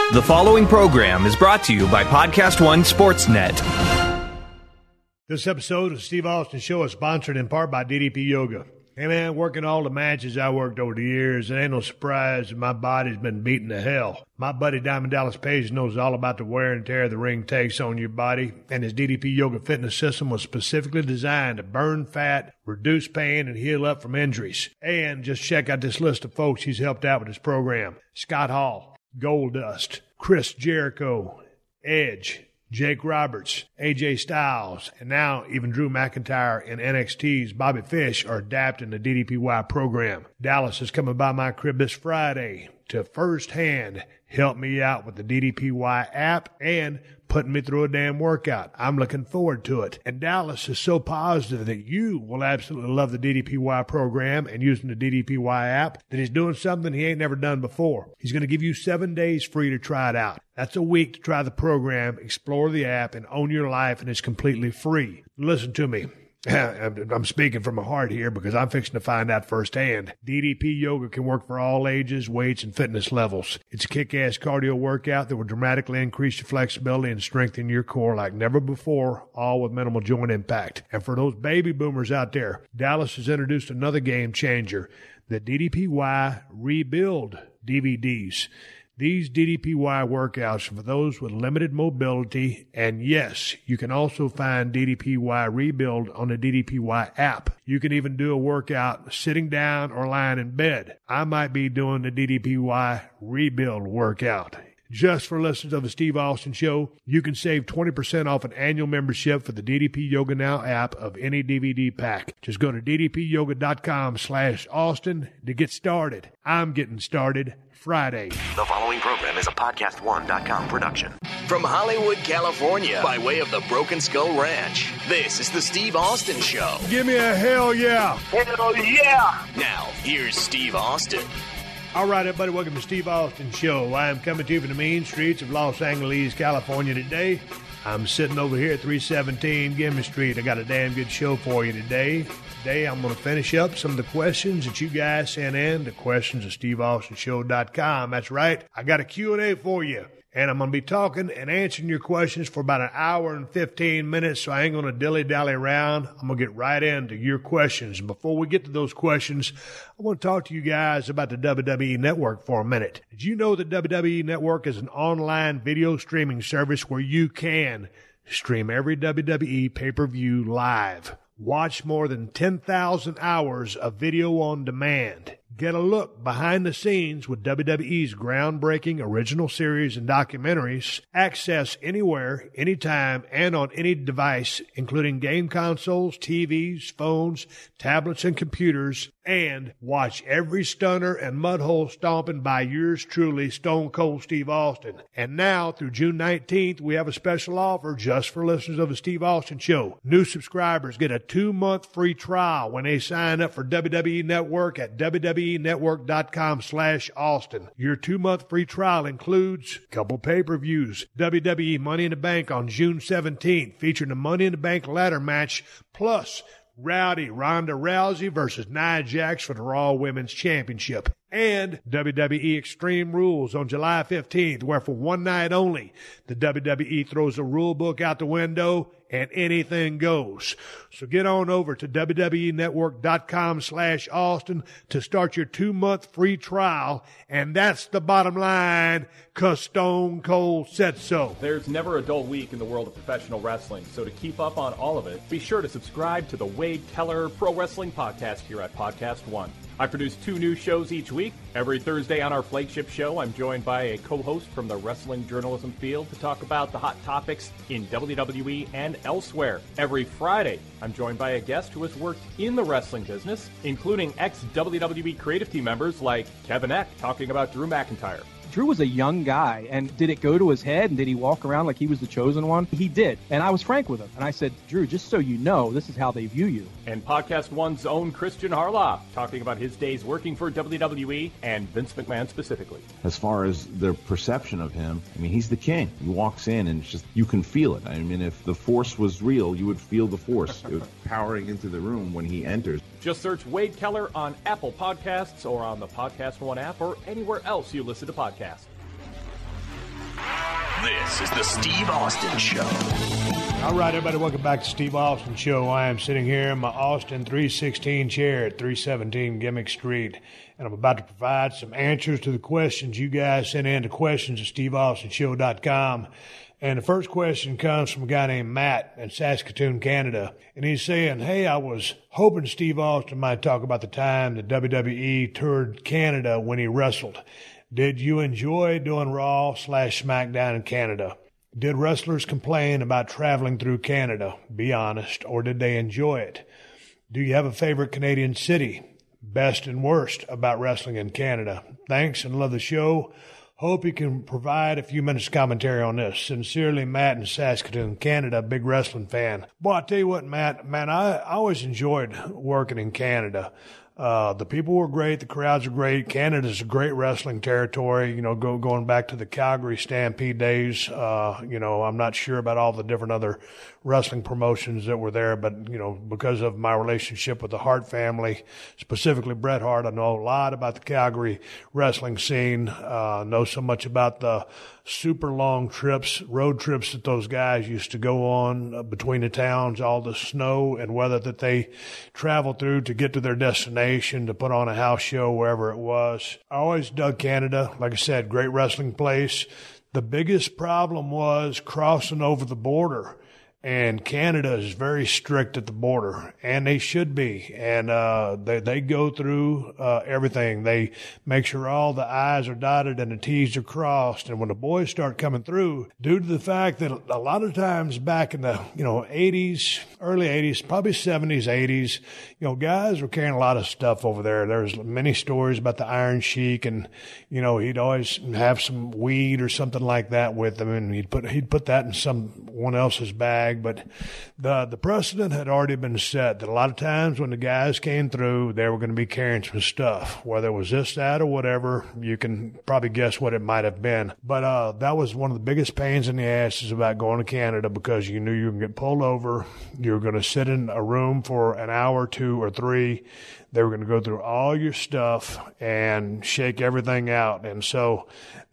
The following program is brought to you by Podcast One Sportsnet. This episode of Steve Austin Show is sponsored in part by DDP Yoga. Hey man, working all the matches I worked over the years, it ain't no surprise that my body's been beaten to hell. My buddy Diamond Dallas Page knows all about the wear and tear the ring takes on your body, and his DDP Yoga fitness system was specifically designed to burn fat, reduce pain, and heal up from injuries. And just check out this list of folks he's helped out with his program. Scott Hall, Goldust, Chris Jericho, Edge, Jake Roberts, AJ Styles, and now even Drew McIntyre and NXT's Bobby Fish are adapting the DDPY program. Dallas is coming by my crib this Friday to firsthand help me out with the DDPY app and putting me through a damn workout. I'm looking forward to it. And Dallas is so positive that you will absolutely love the DDPY program and using the DDPY app that he's doing something he ain't never done before. He's going to give you 7 days free to try it out. That's a week to try the program, explore the app, and own your life, and it's completely free. Listen to me. I'm speaking from my heart here because I'm fixing to find out firsthand. DDP Yoga can work for all ages, weights, and fitness levels. It's a kick-ass cardio workout that will dramatically increase your flexibility and strengthen your core like never before, all with minimal joint impact. And for those baby boomers out there, Dallas has introduced another game changer, the DDPY Rebuild DVDs. These DDPY workouts are for those with limited mobility, and yes, you can also find DDPY Rebuild on the DDPY app. You can even do a workout sitting down or lying in bed. I might be doing the DDPY Rebuild workout. Just for listeners of the Steve Austin Show, you can save 20% off an annual membership for the DDP Yoga Now app of any DVD pack. Just go to ddpyoga.com/Austin to get started. I'm getting started Friday. The following program is a PodcastOne.com production. From Hollywood, California, by way of the Broken Skull Ranch, this is the Steve Austin Show. Give me a hell yeah. Hell yeah! Now, here's Steve Austin. All right, everybody, welcome to Steve Austin Show. I am coming to you from the mean streets of Los Angeles, California today. I'm sitting over here at 317 Gimme Street. I got a damn good show for you today. Today I'm going to finish up some of the questions that you guys sent in, the questions at SteveAustinShow.com. That's right, I got a Q&A for you. And I'm going to be talking and answering your questions for about an hour and 15 minutes, so I ain't going to dilly-dally around. I'm going to get right into your questions. Before we get to those questions, I want to talk to you guys about the WWE Network for a minute. Did you know that WWE Network is an online video streaming service where you can stream every WWE pay-per-view live? Watch more than 10,000 hours of video on demand. Get a look behind the scenes with WWE's groundbreaking original series and documentaries. Access anywhere, anytime, and on any device, including game consoles, TVs, phones, tablets, and computers. And watch every stunner and mudhole stomping by yours truly, Stone Cold Steve Austin. And now, through June 19th, we have a special offer just for listeners of the Steve Austin Show. New subscribers get a 2-month free trial when they sign up for WWE Network at WWENetwork.com/Austin. Your 2-month free trial includes a couple pay-per-views, WWE Money in the Bank on June 17th, featuring the Money in the Bank ladder match, plus Rowdy Ronda Rousey versus Nia Jax for the Raw Women's Championship. And WWE Extreme Rules on July 15th, where for one night only, the WWE throws the rule book out the window and anything goes. So get on over to WWENetwork.com/Austin to start your 2-month free trial. And that's the bottom line, 'cause Stone Cold said so. There's never a dull week in the world of professional wrestling, so to keep up on all of it, be sure to subscribe to the Wade Keller Pro Wrestling Podcast here at Podcast One. I produce 2 new shows each week. Every Thursday on our flagship show, I'm joined by a co-host from the wrestling journalism field to talk about the hot topics in WWE and elsewhere. Every Friday, I'm joined by a guest who has worked in the wrestling business, including ex-WWE creative team members like Kevin Eck talking about Drew McIntyre. Drew was a young guy, and did it go to his head, and did he walk around like he was the chosen one? He did, and I was frank with him, and I said, Drew, just so you know, this is how they view you. And Podcast One's own Christian Harloff, talking about his days working for WWE and Vince McMahon specifically. As far as their perception of him, I mean, he's the king. He walks in, and it's just, you can feel it. I mean, if the Force was real, you would feel the Force powering into the room when he enters. Just search Wade Keller on Apple Podcasts or on the Podcast One app or anywhere else you listen to podcasts. This is the Steve Austin Show. All right, everybody, welcome back to Steve Austin Show. I am sitting here in my Austin 316 chair at 317 Gimmick Street, and I'm about to provide some answers to the questions you guys sent in to questions@steveaustonshow.com. And the first question comes from a guy named Matt in Saskatoon, Canada. And he's saying, hey, I was hoping Steve Austin might talk about the time the WWE toured Canada when he wrestled. Did you enjoy doing Raw/SmackDown in Canada? Did wrestlers complain about traveling through Canada? Be honest. Or did they enjoy it? Do you have a favorite Canadian city? Best and worst about wrestling in Canada. Thanks and love the show. Hope you can provide a few minutes of commentary on this. Sincerely, Matt in Saskatoon, Canada, big wrestling fan. Boy, I tell you what, Matt, man, I always enjoyed working in Canada. The people were great. The crowds are great. Canada's a great wrestling territory. You know, going back to the Calgary Stampede days. You know, I'm not sure about all the different other wrestling promotions that were there, but, you know, because of my relationship with the Hart family, specifically Bret Hart, I know a lot about the Calgary wrestling scene. Know so much about the super long trips, road trips that those guys used to go on between the towns, all the snow and weather that they traveled through to get to their destination, to put on a house show wherever it was. I always dug Canada. Like I said, great wrestling place. The biggest problem was crossing over the border. And Canada is very strict at the border, and they should be. And they go through everything. They make sure all the I's are dotted and the T's are crossed. And when the boys start coming through, due to the fact that a lot of times back in the 80s, early 80s, probably 70s, 80s, guys were carrying a lot of stuff over there. There's many stories about the Iron Sheik, and he'd always have some weed or something like that with him, and he'd put that in someone else's bag. But the precedent had already been set that a lot of times when the guys came through, they were going to be carrying some stuff, whether it was this, that, or whatever. You can probably guess what it might have been. But that was one of the biggest pains in the asses about going to Canada, because you knew you were going to get pulled over. You were going to sit in a room for an hour, 2 or 3. They were going to go through all your stuff and shake everything out. And so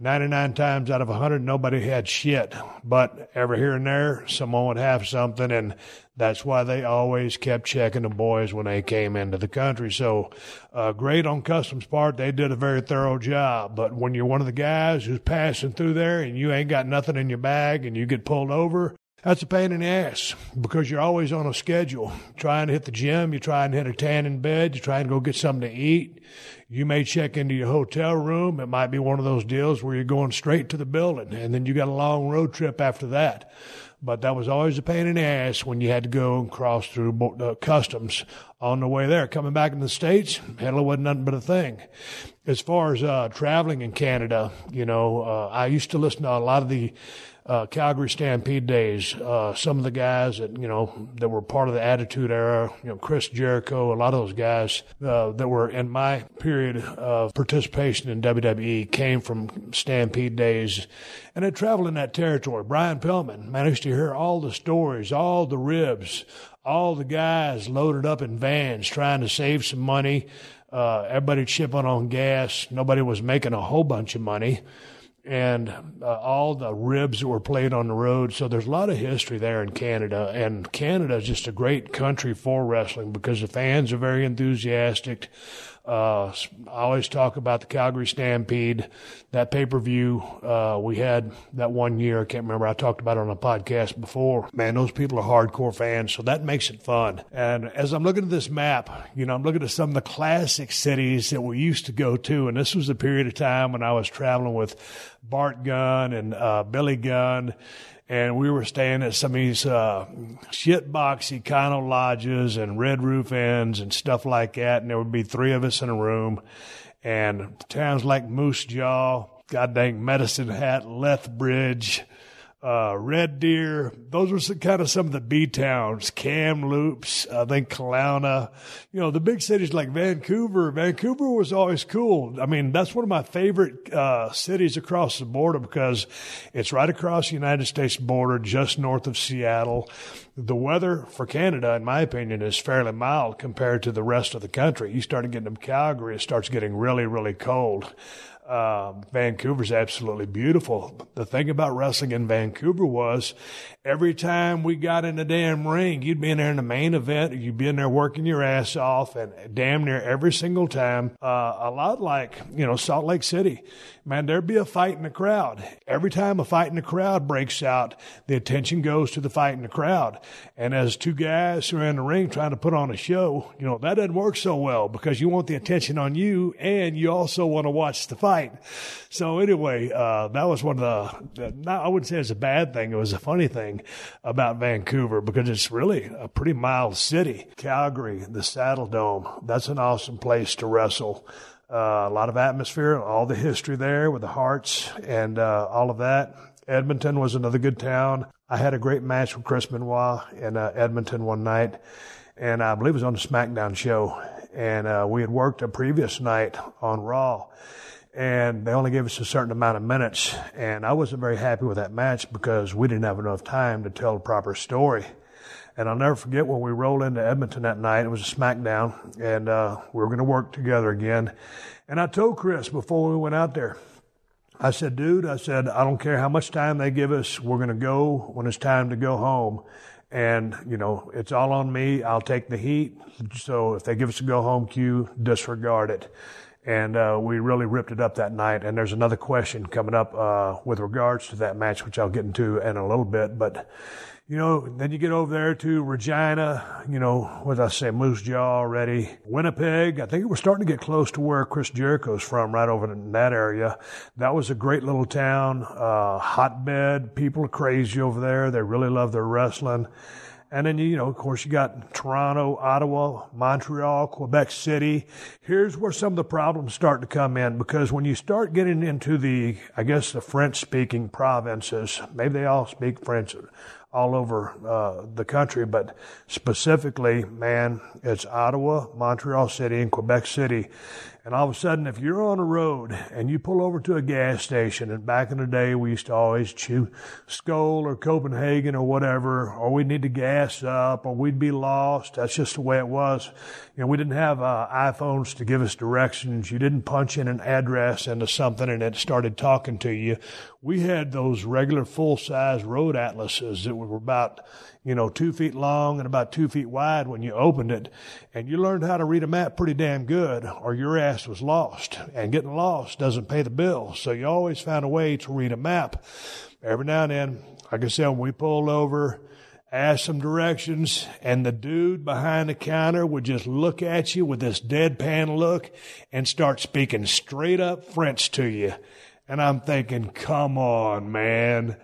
99 times out of 100, nobody had shit. But every here and there, someone would have something, and that's why they always kept checking the boys when they came into the country. So great on Customs' part. They did a very thorough job. But when you're one of the guys who's passing through there and you ain't got nothing in your bag and you get pulled over, that's a pain in the ass, because you're always on a schedule. Trying to hit the gym, you're trying to hit a tan in bed, you're trying to go get something to eat. You may check into your hotel room. It might be one of those deals where you're going straight to the building, and then you got a long road trip after that. But that was always a pain in the ass when you had to go and cross through Customs on the way there. Coming back in the States, hell, it wasn't nothing but a thing. As far as traveling in Canada, I used to listen to a lot of the Calgary Stampede days. Some of the guys that were part of the Attitude Era, Chris Jericho, a lot of those guys that were in my period of participation in WWE came from Stampede days, and they traveled in that territory. Brian Pillman, man, I used to hear all the stories, all the ribs, all the guys loaded up in vans trying to save some money. Everybody chipping on gas. Nobody was making a whole bunch of money. And all the ribs that were played on the road. So there's a lot of history there in Canada. And Canada is just a great country for wrestling because the fans are very enthusiastic. I always talk about the Calgary Stampede, that pay-per-view we had that one year. I can't remember. I talked about it on a podcast before. Man, those people are hardcore fans, so that makes it fun. And as I'm looking at this map, I'm looking at some of the classic cities that we used to go to, and this was a period of time when I was traveling with Bart Gunn and Billy Gunn. And we were staying at some of these shitbox Econo lodges and Red Roof Inns and stuff like that. And there would be 3 of us in a room. And towns like Moose Jaw, God dang Medicine Hat, Lethbridge, Red Deer. Those were some of the B towns. Kamloops, I think Kelowna. The big cities like Vancouver. Vancouver was always cool. I mean, that's one of my favorite cities across the border because it's right across the United States border, just north of Seattle. The weather for Canada, in my opinion, is fairly mild compared to the rest of the country. You start getting to Calgary, it starts getting really, really cold. Vancouver's absolutely beautiful. The thing about wrestling in Vancouver was every time we got in the damn ring, you'd be in there in the main event, you'd be in there working your ass off, and damn near every single time, a lot like, Salt Lake City, man, there'd be a fight in the crowd. Every time a fight in the crowd breaks out, the attention goes to the fight in the crowd. And as two guys who are in the ring trying to put on a show, that doesn't work so well because you want the attention on you and you also want to watch the fight. So anyway, that was one of I wouldn't say it's a bad thing. It was a funny thing about Vancouver because it's really a pretty mild city. Calgary, the Saddle Dome, that's an awesome place to wrestle. A lot of atmosphere, all the history there with the Hearts and all of that. Edmonton was another good town. I had a great match with Chris Benoit in Edmonton one night, and I believe it was on the SmackDown show. And we had worked a previous night on Raw, and they only gave us a certain amount of minutes. And I wasn't very happy with that match because we didn't have enough time to tell the proper story. And I'll never forget when we rolled into Edmonton that night. It was a SmackDown, and we were going to work together again. And I told Chris before we went out there, I said, dude, I don't care how much time they give us. We're going to go when it's time to go home. And, it's all on me. I'll take the heat. So if they give us a go-home cue, disregard it. And we really ripped it up that night. And there's another question coming up with regards to that match, which I'll get into in a little bit. But, then you get over there to Regina, what did I say, Moose Jaw already. Winnipeg, I think we're starting to get close to where Chris Jericho's from, right over in that area. That was a great little town, hotbed. People are crazy over there. They really love their wrestling. And then, of course, you got Toronto, Ottawa, Montreal, Quebec City. Here's where some of the problems start to come in, because when you start getting into the French-speaking provinces, maybe they all speak French all over the country, but specifically, man, it's Ottawa, Montreal City, and Quebec City. And all of a sudden, if you're on a road and you pull over to a gas station, and back in the day, we used to always chew Skoal or Copenhagen or whatever, or we'd need to gas up, or we'd be lost. That's just the way it was. We didn't have iPhones to give us directions. You didn't punch in an address into something and it started talking to you. We had those regular full-size road atlases that were about, 2 feet long and about 2 feet wide when you opened it. And you learned how to read a map pretty damn good, or your ass was lost. And getting lost doesn't pay the bill. So you always found a way to read a map. Every now and then, like I said, when we pulled over, asked some directions, and the dude behind the counter would just look at you with this deadpan look and start speaking straight up French to you. And I'm thinking, come on, man.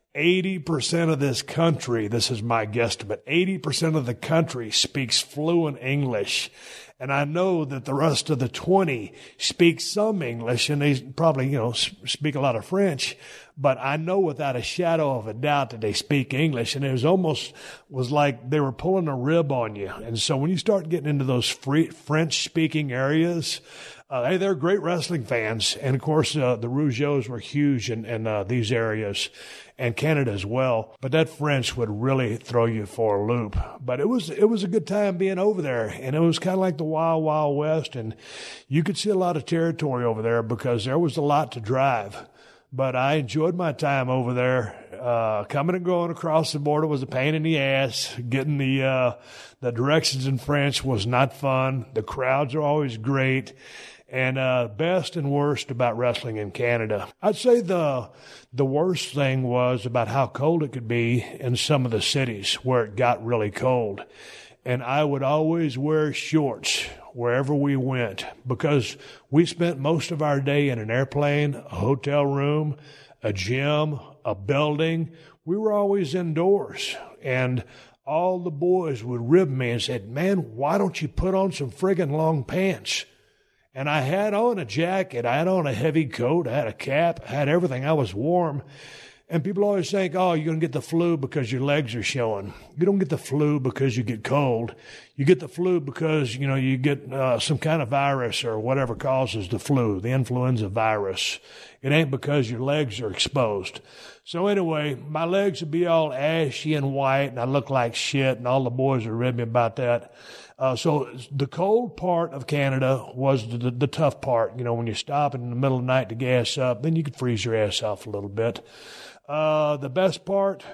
80% of this country, this is my guesstimate, 80% of the country speaks fluent English. And I know that the rest of the 20 speak some English, and they probably, speak a lot of French. But I know without a shadow of a doubt that they speak English. And it was like they were pulling a rib on you. And so when you start getting into those French-speaking areas, they're great wrestling fans. And, of course, the Rougeaus were huge in these areas, and Canada as well. But that French would really throw you for a loop. But it was a good time being over there. And it was kind of like the Wild, Wild West. And you could see a lot of territory over there because there was a lot to drive. But I enjoyed my time over there. Coming and going across the border was a pain in the ass. Getting the directions in French was not fun. The crowds are always great. And best and worst about wrestling in Canada. I'd say the worst thing was about how cold it could be in some of the cities where it got really cold. And I would always wear shorts wherever we went because we spent most of our day in an airplane, a hotel room, a gym, a building. We were always indoors. And all the boys would rib me and said, man, why don't you put on some friggin' long pants? And I had on a jacket, I had on a heavy coat, I had a cap, I had everything. I was warm. And people always think, oh, you're going to get the flu because your legs are showing. You don't get the flu because you get cold. You get the flu because, you get some kind of virus or whatever causes the flu, the influenza virus. It ain't because your legs are exposed. So anyway, my legs would be all ashy and white, and I look like shit, and all the boys would rib me about that. So the cold part of Canada was the tough part. You know, when you stop in the middle of the night to gas up, then you could freeze your ass off a little bit. The best part,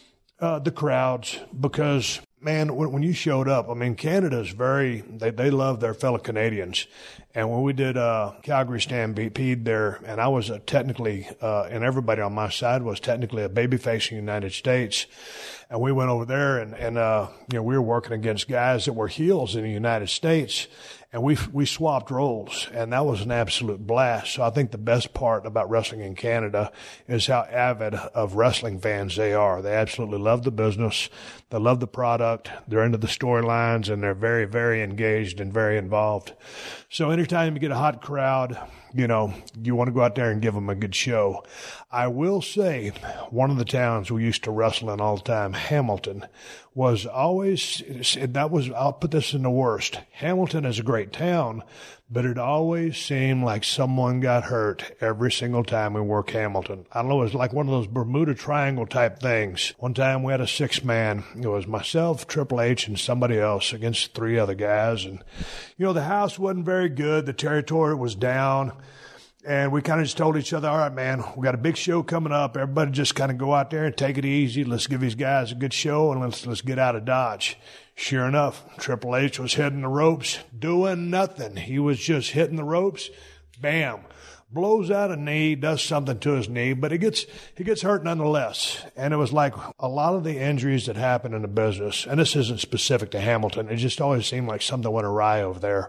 the crowds, because, man, when you showed up, I mean, Canada's they love their fellow Canadians. And when we did Calgary Stampede there, and I was technically, and everybody on my side was technically a babyface in the United States. And we went over there and you know, we were working against guys that were heels in the United States. And we swapped roles, and that was an absolute blast. So I think the best part about wrestling in Canada is how avid of wrestling fans they are. They absolutely love the business. They love the product. They're into the storylines, and they're very, very engaged and very involved. So anytime you get a hot crowd, you know, you want to go out there and give them a good show. I will say one of the towns we used to wrestle in all the time, Hamilton, was always, I'll put this in the worst. Hamilton is a great town, but it always seemed like someone got hurt every single time we worked Hamilton. I don't know, it was like one of those Bermuda Triangle type things. One time we had a 6-man. It was myself, Triple H, and somebody else against 3 other guys. And, you know, the house wasn't very good. The territory was down. And we kind of just told each other, all right, man, we got a big show coming up. Everybody just kind of go out there and take it easy. Let's give these guys a good show, and let's get out of Dodge. Sure enough, Triple H was hitting the ropes, doing nothing. He was just hitting the ropes. Bam. Blows out a knee, does something to his knee, but he gets hurt nonetheless. And it was like a lot of the injuries that happen in the business, and this isn't specific to Hamilton, it just always seemed like something went awry over there.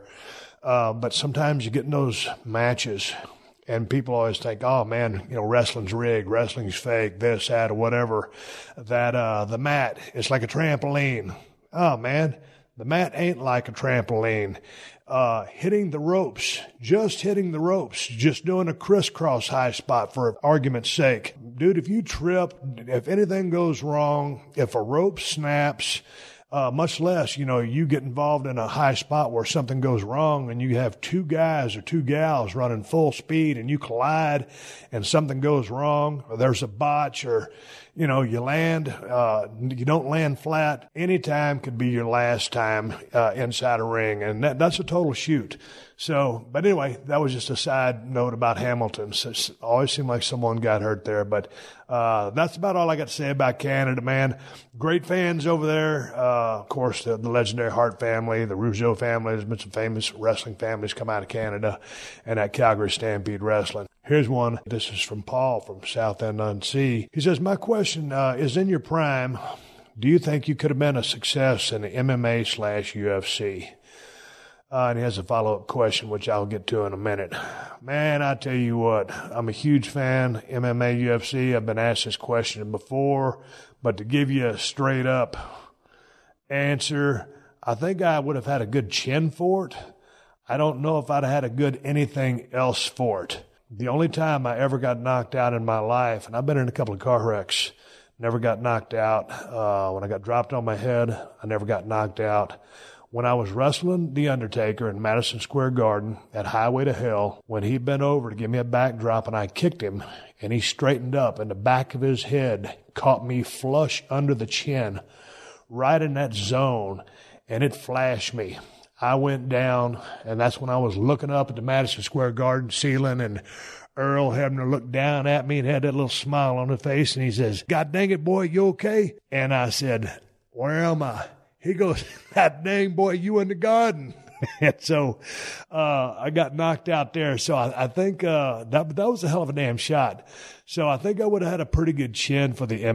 But sometimes you get in those matches, and people always think, oh, man, you know, wrestling's rigged, wrestling's fake, this, that, or whatever. That the mat is like a trampoline. Oh, man, the mat ain't like a trampoline. Hitting the ropes, just doing a crisscross high spot for argument's sake. Dude, if you trip, if anything goes wrong, if a rope snaps, much less, you know, you get involved in a high spot where something goes wrong and you have 2 guys or 2 gals running full speed and you collide and something goes wrong, or there's a botch, or, you know, you don't land flat. Any time could be your last time inside a ring, and that's a total shoot. So, but anyway, that was just a side note about Hamilton. So it always seemed like someone got hurt there, but that's about all I got to say about Canada, man. Great fans over there. Of course, the legendary Hart family, the Rougeau family. There's been some famous wrestling families come out of Canada, and at Calgary Stampede Wrestling. Here's one. This is from Paul from South End-on-Sea. He says, my question is, in your prime, do you think you could have been a success in the MMA/UFC? And he has a follow-up question, which I'll get to in a minute. Man, I tell you what, I'm a huge fan, MMA, UFC. I've been asked this question before, but to give you a straight-up answer, I think I would have had a good chin for it. I don't know if I'd have had a good anything else for it. The only time I ever got knocked out in my life, and I've been in a couple of car wrecks, never got knocked out. When I got dropped on my head, I never got knocked out. When I was wrestling The Undertaker in Madison Square Garden at Highway to Hell, when he bent over to give me a backdrop and I kicked him, and he straightened up and the back of his head caught me flush under the chin, right in that zone, and it flashed me. I went down, and that's when I was looking up at the Madison Square Garden ceiling, and Earl Hebner looked down at me and had that little smile on his face, and he says, God dang it, boy, you okay? And I said, where am I? He goes, that dang boy, you in the garden. And so I got knocked out there. So I think that was a hell of a damn shot. So I think I would have had a pretty good chin for the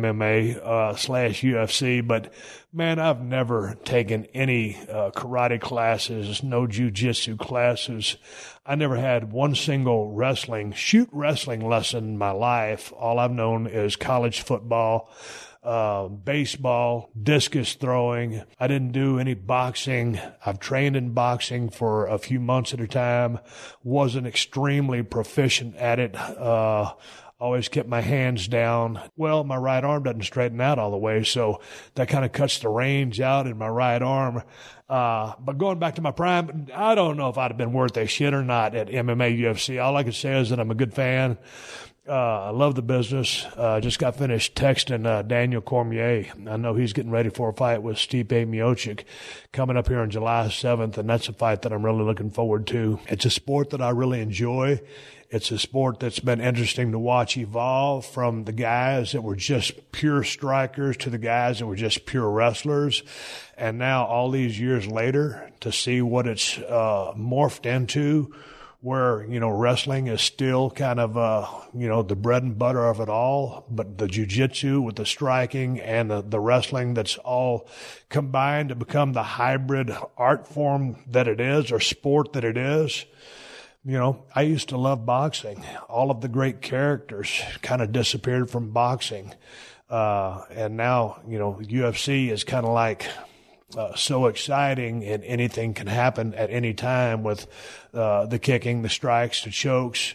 MMA/UFC. But, man, I've never taken any karate classes, no jiu-jitsu classes. I never had one single shoot wrestling lesson in my life. All I've known is college football, baseball, discus throwing. I didn't do any boxing. I've trained in boxing for a few months at a time. Wasn't extremely proficient at it. Always kept my hands down. Well, my right arm doesn't straighten out all the way, so that kind of cuts the range out in my right arm. But going back to my prime, I don't know if I'd have been worth a shit or not at MMA, UFC. All I can say is that I'm a good fan. I love the business. Just got finished texting Daniel Cormier. I know he's getting ready for a fight with Stipe Miocic coming up here on July 7th, and that's a fight that I'm really looking forward to. It's a sport that I really enjoy. It's a sport that's been interesting to watch evolve from the guys that were just pure strikers to the guys that were just pure wrestlers. And now all these years later to see what it's morphed into, where, wrestling is still kind of, the bread and butter of it all, but the jiu-jitsu with the striking and the wrestling that's all combined to become the hybrid art form that it is, or sport that it is. I used to love boxing. All of the great characters kind of disappeared from boxing. And now, UFC is kind of like so exciting, and anything can happen at any time with the kicking, the strikes, the chokes,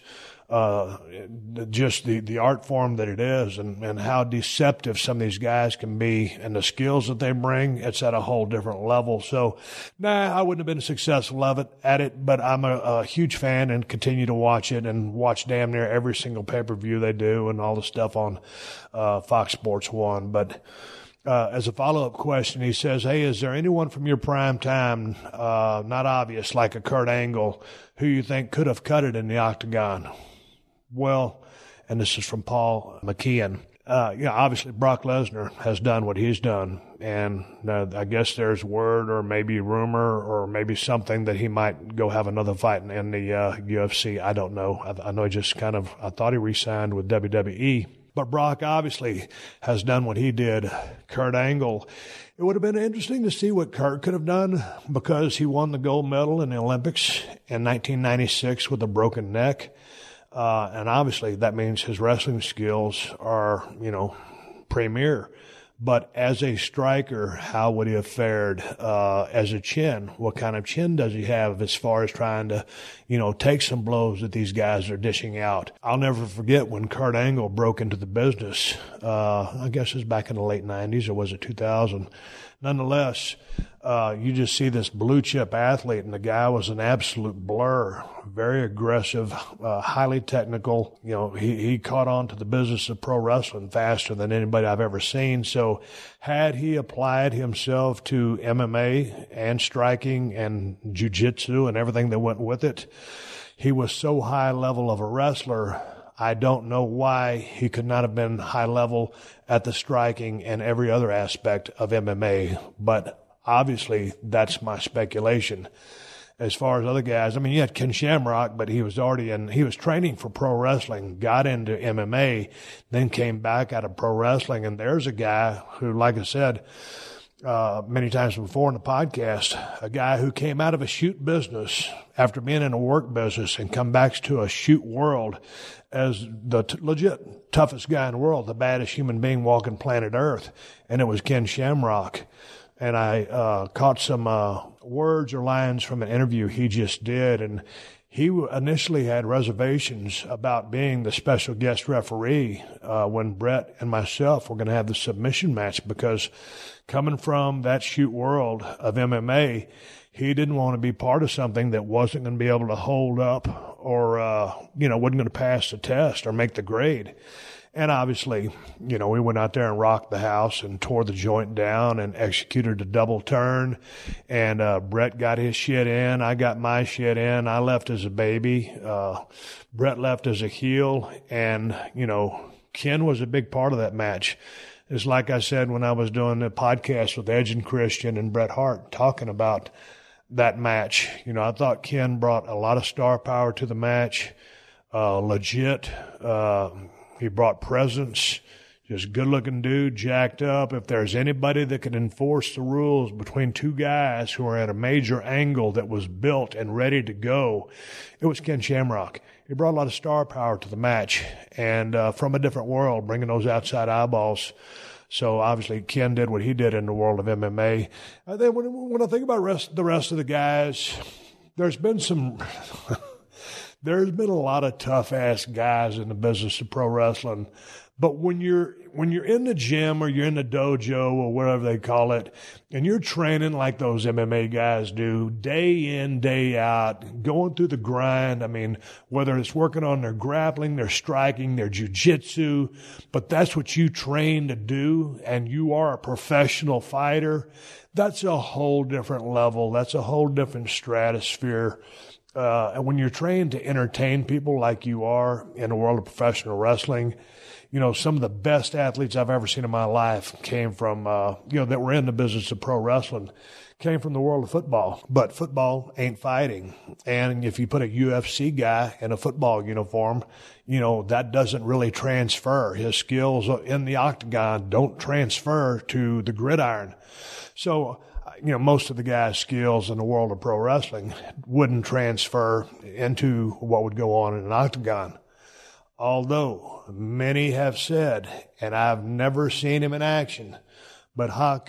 just the art form that it is, and how deceptive some of these guys can be, and the skills that they bring. It's at a whole different level. So, I wouldn't have been successful at it, but I'm a huge fan and continue to watch it and watch damn near every single pay-per-view they do and all the stuff on Fox Sports 1. But as a follow-up question, he says, hey, is there anyone from your prime time, not obvious, like a Kurt Angle, who you think could have cut it in the octagon? Well, and this is from Paul McKeon. Obviously Brock Lesnar has done what he's done, and I guess there's word or maybe rumor or maybe something that he might go have another fight in the UFC. I don't know. I know he just I thought he re-signed with WWE. But Brock obviously has done what he did. Kurt Angle, it would have been interesting to see what Kurt could have done, because he won the gold medal in the Olympics in 1996 with a broken neck. And obviously that means his wrestling skills are, premier. But as a striker, how would he have fared as a chin? What kind of chin does he have as far as trying to, take some blows that these guys are dishing out? I'll never forget when Kurt Angle broke into the business. I guess it was back in the late 90s, or was it 2000? Nonetheless, you just see this blue chip athlete, and the guy was an absolute blur, very aggressive, highly technical. He caught on to the business of pro wrestling faster than anybody I've ever seen. So had he applied himself to MMA and striking and jiu-jitsu and everything that went with it, he was so high level of a wrestler, I don't know why he could not have been high level at the striking and every other aspect of MMA. But obviously, that's my speculation. As far as other guys, you had Ken Shamrock, but he was training for pro wrestling, got into MMA, then came back out of pro wrestling. And there's a guy who, like I said, many times before in the podcast, a guy who came out of a shoot business after being in a work business and come back to a shoot world as the legit toughest guy in the world, the baddest human being walking planet Earth. And it was Ken Shamrock. And I caught some words or lines from an interview he just did, and he initially had reservations about being the special guest referee when Brett and myself were going to have the submission match, because coming from that shoot world of MMA, he didn't want to be part of something that wasn't going to be able to hold up or, wasn't going to pass the test or make the grade. And obviously, we went out there and rocked the house and tore the joint down and executed a double turn. And Brett got his shit in. I got my shit in. I left as a baby. Brett left as a heel. And, Ken was a big part of that match. It's like I said when I was doing the podcast with Edge and Christian and Bret Hart talking about that match. I thought Ken brought a lot of star power to the match. Legit. He brought presence, just good-looking dude, jacked up. If there's anybody that can enforce the rules between two guys who are at a major angle that was built and ready to go, it was Ken Shamrock. He brought a lot of star power to the match, and from a different world, bringing those outside eyeballs. So obviously Ken did what he did in the world of MMA. And then when I think about the rest of the guys, there's been some... There's been a lot of tough-ass guys in the business of pro wrestling, But when you're in the gym or you're in the dojo or whatever they call it, and you're training like those MMA guys do, day in, day out, going through the grind, I mean, whether it's working on their grappling, their striking, their jiu-jitsu, but that's what you train to do, and you are a professional fighter, that's a whole different level. That's a whole different stratosphere. And when you're trained to entertain people like you are in the world of professional wrestling, you know, some of the best athletes I've ever seen in my life came from, that were in the business of pro wrestling, came from the world of football. But football ain't fighting. And if you put a UFC guy in a football uniform, you know, that doesn't really transfer. His skills in the octagon don't transfer to the gridiron. So, you know, most of the guys' skills in the world of pro wrestling wouldn't transfer into what would go on in an octagon. Although many have said, and I've never seen him in action, but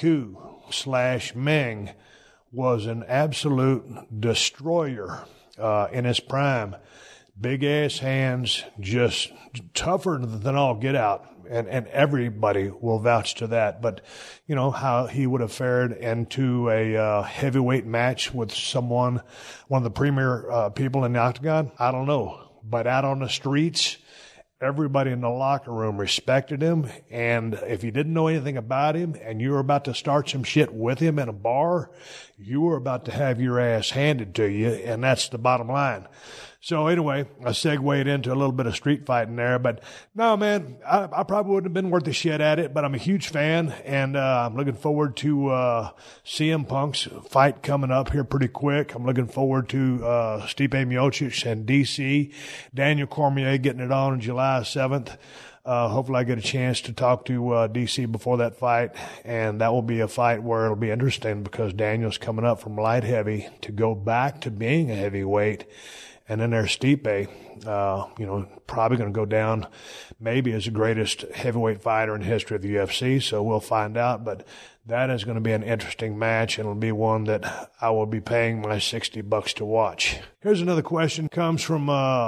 Haku/Meng was an absolute destroyer in his prime. Big ass hands, just tougher than all get out. And everybody will vouch to that. But, you know, how he would have fared into a heavyweight match with someone, one of the premier people in the octagon, I don't know. But out on the streets, everybody in the locker room respected him. And if you didn't know anything about him and you were about to start some shit with him in a bar, you were about to have your ass handed to you. And that's the bottom line. So anyway, I segued into a little bit of street fighting there, but no, man, I probably wouldn't have been worth a shit at it, but I'm a huge fan, and I'm looking forward to CM Punk's fight coming up here pretty quick. I'm looking forward to Stipe Miocic and DC, Daniel Cormier getting it on July 7th. Hopefully I get a chance to talk to DC before that fight, and that will be a fight where it'll be interesting because Daniel's coming up from light heavy to go back to being a heavyweight. And then there's Stipe, probably going to go down maybe as the greatest heavyweight fighter in the history of the UFC. So we'll find out. But that is going to be an interesting match, and it'll be one that I will be paying my $60 to watch. Here's another question. Comes from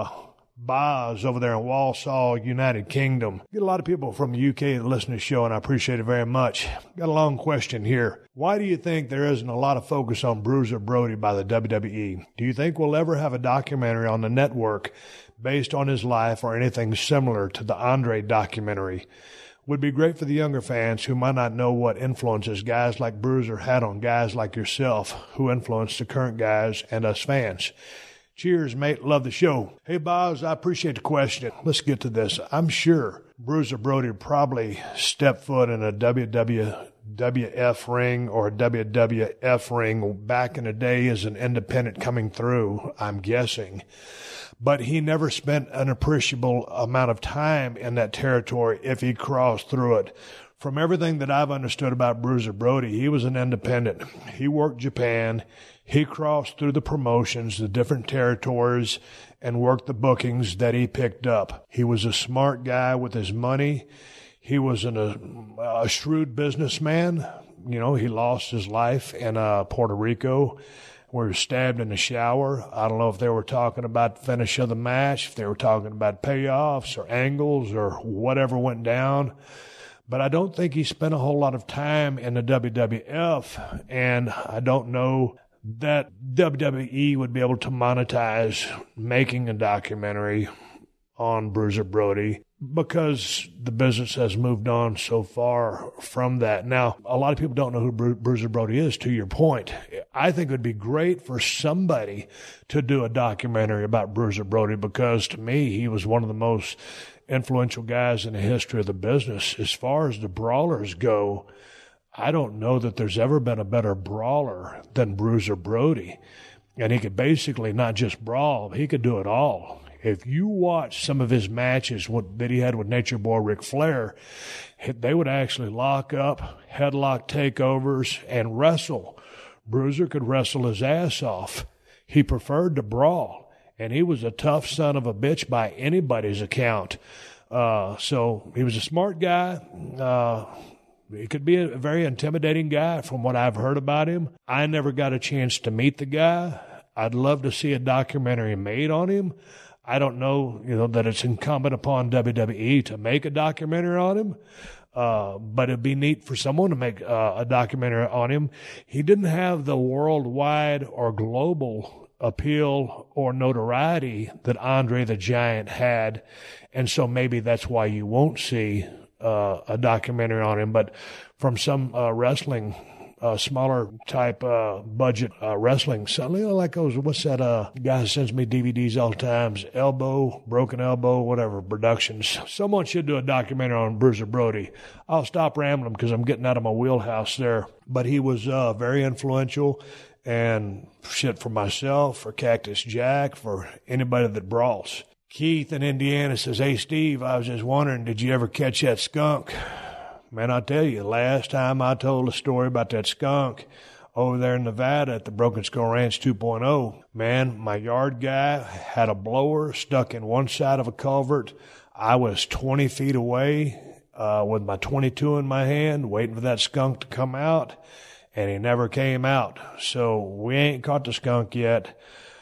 Boz over there in Walsall, United Kingdom. Get a lot of people from the UK that listen to the show, and I appreciate it very much. Got a long question here. Why do you think there isn't a lot of focus on Bruiser Brody by the WWE? Do you think we'll ever have a documentary on the network based on his life or anything similar to the Andre documentary? Would be great for the younger fans who might not know what influences guys like Bruiser had on guys like yourself who influenced the current guys and us fans. Cheers, mate. Love the show. Hey, Boz, I appreciate the question. Let's get to this. I'm sure Bruiser Brody probably stepped foot in a WWF ring or a WWF ring back in the day as an independent coming through, I'm guessing. But he never spent an appreciable amount of time in that territory if he crossed through it. From everything that I've understood about Bruiser Brody, he was an independent. He worked Japan. He crossed through the promotions, the different territories, and worked the bookings that he picked up. He was a smart guy with his money. He was a shrewd businessman. You know, he lost his life in Puerto Rico where he was stabbed in the shower. I don't know if they were talking about the finish of the match, if they were talking about payoffs or angles or whatever went down. But I don't think he spent a whole lot of time in the WWF, and I don't know that WWE would be able to monetize making a documentary on Bruiser Brody because the business has moved on so far from that. Now, a lot of people don't know who Bruiser Brody is, to your point. I think it would be great for somebody to do a documentary about Bruiser Brody because, to me, he was one of the most influential guys in the history of the business. As far as the brawlers go, I don't know that there's ever been a better brawler than Bruiser Brody. And he could basically not just brawl, he could do it all. If you watch some of his matches that he had with Nature Boy Ric Flair, they would actually lock up, headlock takeovers, and wrestle. Bruiser could wrestle his ass off. He preferred to brawl, and he was a tough son of a bitch by anybody's account. So he was a smart guy. He could be a very intimidating guy from what I've heard about him. I never got a chance to meet the guy. I'd love to see a documentary made on him. I don't know, that it's incumbent upon WWE to make a documentary on him. But it'd be neat for someone to make a documentary on him. He didn't have the worldwide or global appeal or notoriety that Andre the Giant had, and so maybe that's why you won't see a documentary on him. But from some wrestling, smaller type budget wrestling, something like those. What's that guy who sends me DVDs all the time? Broken Elbow, whatever productions. Someone should do a documentary on Bruiser Brody. I'll stop rambling because I'm getting out of my wheelhouse there. But he was very influential. And shit, for myself, for Cactus Jack, for anybody that brawls. Keith in Indiana says, "Hey, Steve, I was just wondering, did you ever catch that skunk?" Man, I'll tell you, last time I told a story about that skunk over there in Nevada at the Broken Skull Ranch 2.0, man, my yard guy had a blower stuck in one side of a culvert. I was 20 feet away with my 22 in my hand, waiting for that skunk to come out. And he never came out. So we ain't caught the skunk yet.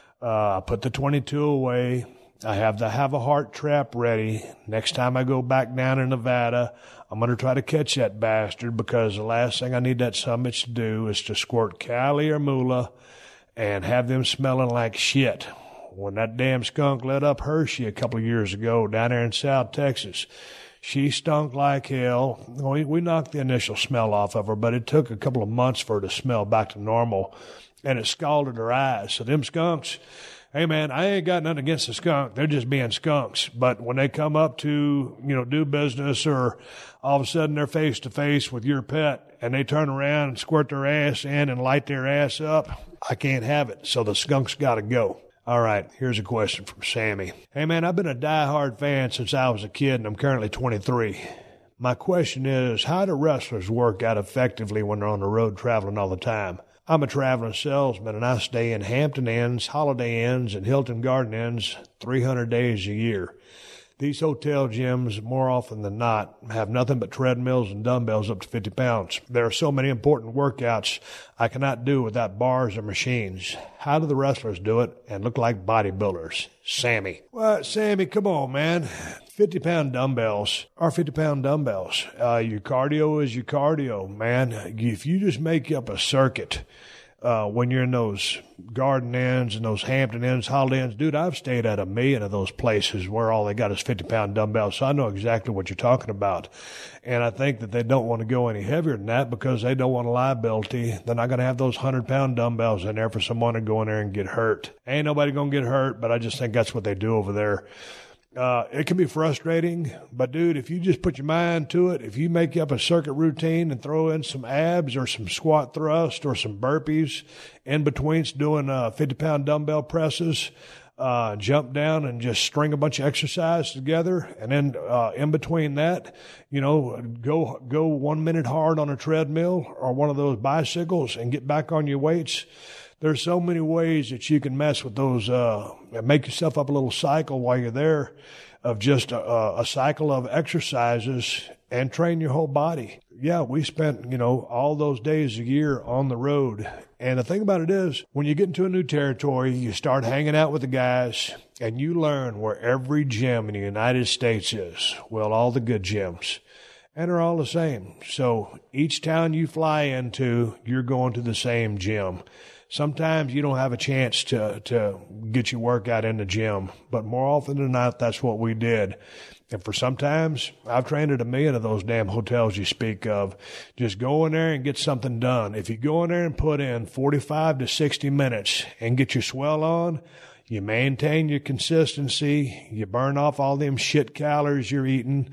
I put the 22 away. I have the Have a Heart trap ready. Next time I go back down in Nevada, I'm going to try to catch that bastard, because the last thing I need that summit to do is to squirt Cali or Moolah and have them smelling like shit. When that damn skunk lit up Hershey a couple of years ago down there in South Texas, she stunk like hell. We knocked the initial smell off of her, but it took a couple of months for her to smell back to normal, and it scalded her eyes. So them skunks, hey, man, I ain't got nothing against the skunk. They're just being skunks. But when they come up to, do business, or all of a sudden they're face-to-face with your pet, and they turn around and squirt their ass in and light their ass up, I can't have it. So the skunk's got to go. All right, here's a question from Sammy. "Hey, man, I've been a diehard fan since I was a kid, and I'm currently 23. My question is, how do wrestlers work out effectively when they're on the road traveling all the time? I'm a traveling salesman, and I stay in Hampton Inns, Holiday Inns, and Hilton Garden Inns 300 days a year. These hotel gyms, more often than not, have nothing but treadmills and dumbbells up to 50 pounds. There are so many important workouts I cannot do without bars or machines. How do the wrestlers do it and look like bodybuilders?" Sammy. Well, Sammy, come on, man. 50-pound dumbbells are 50-pound dumbbells. Your cardio is your cardio, man. If you just make up a circuit when you're in those Garden Inns and those Hampton Inns, Holiday Inns, dude, I've stayed at 1,000,000 of those places where all they got is 50-pound dumbbells, so I know exactly what you're talking about. And I think that they don't want to go any heavier than that because they don't want a liability. They're not going to have those 100-pound dumbbells in there for someone to go in there and get hurt. Ain't nobody going to get hurt, but I just think that's what they do over there. It can be frustrating, but dude, if you just put your mind to it, if you make up a circuit routine and throw in some abs or some squat thrust or some burpees in between doing 50-pound dumbbell presses, jump down and just string a bunch of exercise together, and then in between that, go 1 minute hard on a treadmill or one of those bicycles and get back on your weights. There's so many ways that you can mess with those, make yourself up a little cycle while you're there of just a cycle of exercises and train your whole body. Yeah, we spent, all those days a year on the road. And the thing about it is, when you get into a new territory, you start hanging out with the guys and you learn where every gym in the United States is. Well, all the good gyms. And they're all the same. So each town you fly into, you're going to the same gym. Sometimes you don't have a chance to get your workout in the gym, but more often than not, that's what we did. And for sometimes, I've trained at 1,000,000 of those damn hotels you speak of. Just go in there and get something done. If you go in there and put in 45 to 60 minutes and get your swell on, you maintain your consistency, you burn off all them shit calories you're eating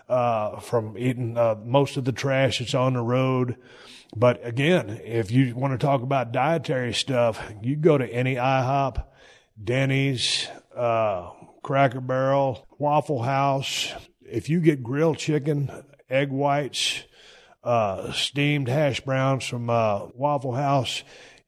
from eating most of the trash that's on the road. But again, if you want to talk about dietary stuff, you go to any IHOP, Denny's, Cracker Barrel, Waffle House. If you get grilled chicken, egg whites, steamed hash browns from Waffle House,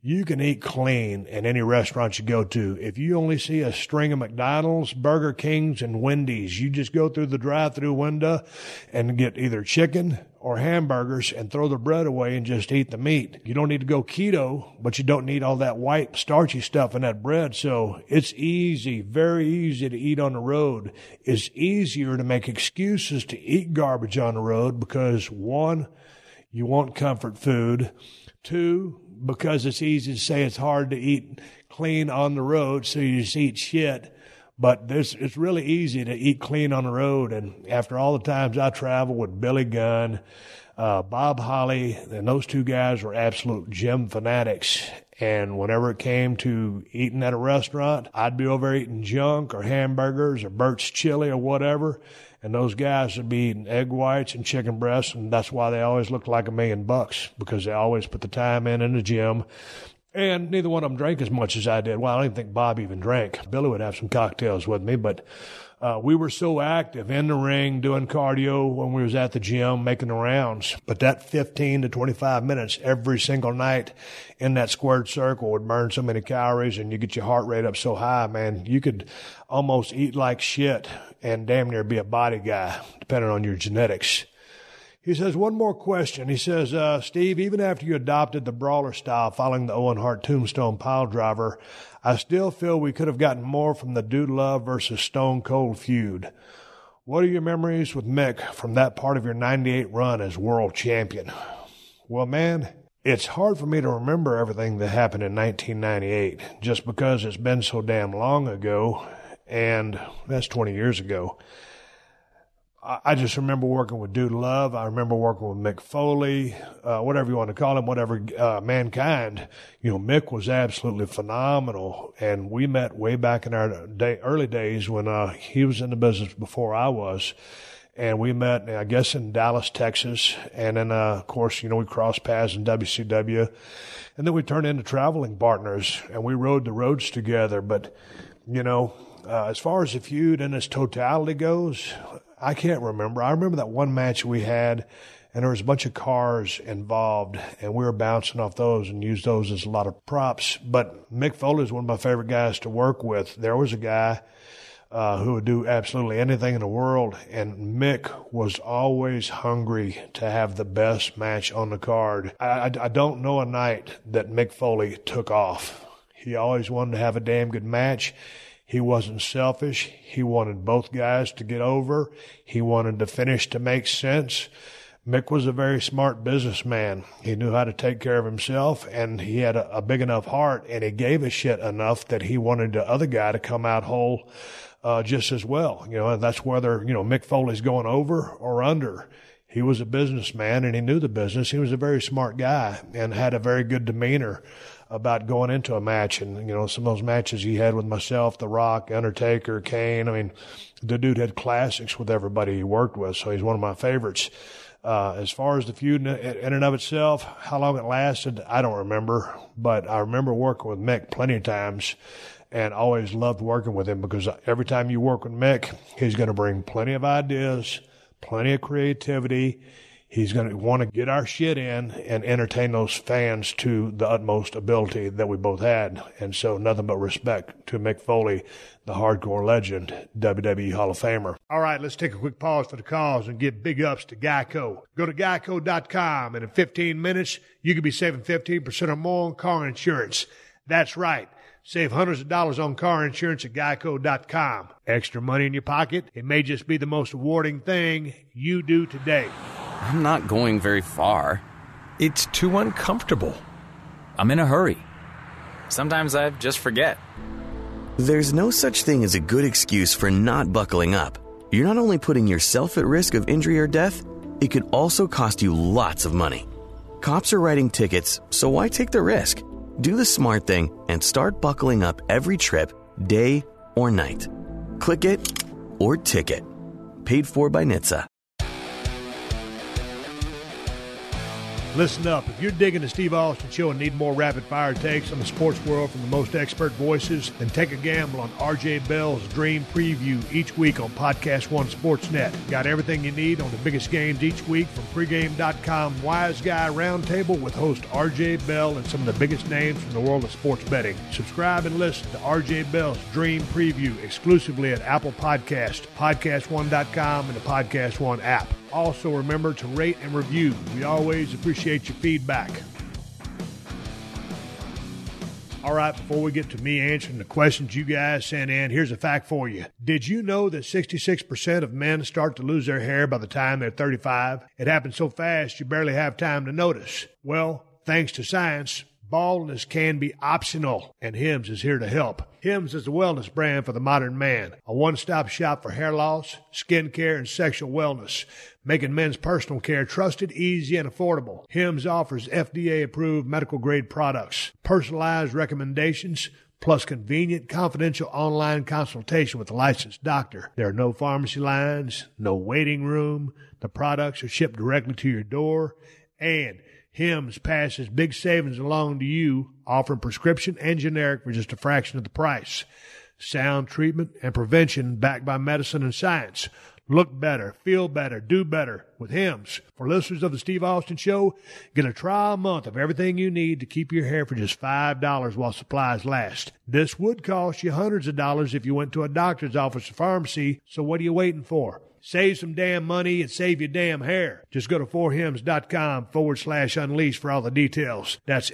You can eat clean in any restaurant you go to. If you only see a string of McDonald's, Burger Kings, and Wendy's, you just go through the drive-through window and get either chicken or hamburgers and throw the bread away and just eat the meat. You don't need to go keto, but you don't need all that white starchy stuff in that bread. So it's easy, very easy to eat on the road. It's easier to make excuses to eat garbage on the road because, one, you want comfort food. Two, because it's easy to say it's hard to eat clean on the road, so you just eat shit. But it's really easy to eat clean on the road. And after all the times I travel with Billy Gunn, Bob Holly, and those two guys were absolute gym fanatics. And whenever it came to eating at a restaurant, I'd be over eating junk or hamburgers or Burt's Chili or whatever. And those guys would be eating egg whites and chicken breasts, and that's why they always looked like $1 million, because they always put the time in the gym. And neither one of them drank as much as I did. Well, I don't even think Bob even drank. Billy would have some cocktails with me, but we were so active in the ring, doing cardio when we was at the gym, making the rounds. But that 15 to 25 minutes every single night in that squared circle would burn so many calories, and you get your heart rate up so high, man, you could almost eat like shit and damn near be a body guy, depending on your genetics. He says, one more question. He says, Steve, even after you adopted the brawler style following the Owen Hart Tombstone pile driver, I still feel we could have gotten more from the Dude Love versus Stone Cold feud. What are your memories with Mick from that part of your 98 run as world champion? Well, man, it's hard for me to remember everything that happened in 1998 just because it's been so damn long ago, and that's 20 years ago. I just remember working with Dude Love. I remember working with Mick Foley, whatever you want to call him, whatever, Mankind. You know, Mick was absolutely phenomenal. And we met way back in our early days when he was in the business before I was. And we met, I guess, in Dallas, Texas. And then, of course, you know, we crossed paths in WCW. And then we turned into traveling partners, and we rode the roads together. But, you know, as far as the feud in its totality goes, I can't remember. I remember that one match we had, and there was a bunch of cars involved, and we were bouncing off those and used those as a lot of props. But Mick Foley is one of my favorite guys to work with. There was a guy who would do absolutely anything in the world, and Mick was always hungry to have the best match on the card. I don't know a night that Mick Foley took off. He always wanted to have a damn good match. He wasn't selfish. He wanted both guys to get over. He wanted the finish to make sense. Mick was a very smart businessman. He knew how to take care of himself, and he had a big enough heart, and he gave a shit enough that he wanted the other guy to come out whole just as well. You know, and that's whether, you know, Mick Foley's going over or under. He was a businessman, and he knew the business. He was a very smart guy and had a very good demeanor about going into a match. And, you know, some of those matches he had with myself, The Rock, Undertaker, Kane, I mean, the dude had classics with everybody he worked with, so he's one of my favorites. As far as the feud in and of itself, how long it lasted, I don't remember, but I remember working with Mick plenty of times and always loved working with him because every time you work with Mick, he's going to bring plenty of ideas, plenty of creativity. He's going to want to get our shit in and entertain those fans to the utmost ability that we both had. And so nothing but respect to Mick Foley, the hardcore legend, WWE Hall of Famer. All right, let's take a quick pause for the calls and give big ups to Geico. Go to geico.com, and in 15 minutes, you could be saving 15% or more on car insurance. That's right. Save hundreds of dollars on car insurance at geico.com. Extra money in your pocket? It may just be the most rewarding thing you do today. I'm not going very far. It's too uncomfortable. I'm in a hurry. Sometimes I just forget. There's no such thing as a good excuse for not buckling up. You're not only putting yourself at risk of injury or death, it could also cost you lots of money. Cops are writing tickets, so why take the risk? Do the smart thing and start buckling up every trip, day or night. Click it or ticket. Paid for by NHTSA. Listen up. If you're digging the Steve Austin Show and need more rapid-fire takes on the sports world from the most expert voices, then take a gamble on R.J. Bell's Dream Preview each week on Podcast One Sportsnet. Got everything you need on the biggest games each week from pregame.com Wise Guy Roundtable with host R.J. Bell and some of the biggest names from the world of sports betting. Subscribe and listen to R.J. Bell's Dream Preview exclusively at Apple Podcast, PodcastOne.com, and the Podcast One app. Also, remember to rate and review. We always appreciate your feedback. All right, before we get to me answering the questions you guys sent in, here's a fact for you. Did you know that 66% of men start to lose their hair by the time they're 35? It happens so fast you barely have time to notice. Well, thanks to science, baldness can be optional, and Hims is here to help. Hims is the wellness brand for the modern man, a one-stop shop for hair loss, skin care, and sexual wellness, making men's personal care trusted, easy, and affordable. Hims offers FDA-approved medical-grade products, personalized recommendations, plus convenient, confidential online consultation with a licensed doctor. There are no pharmacy lines, no waiting room. The products are shipped directly to your door, and Hims passes big savings along to you, offering prescription and generic for just a fraction of the price. Sound treatment and prevention backed by medicine and science. Look better, feel better, do better with Hims. For listeners of the Steve Austin Show, get a trial month of everything you need to keep your hair for just $5 while supplies last. This would cost you hundreds of dollars if you went to a doctor's office or pharmacy, so what are you waiting for? Save some damn money and save your damn hair. Just go to forhims.com/unleashed for all the details. That's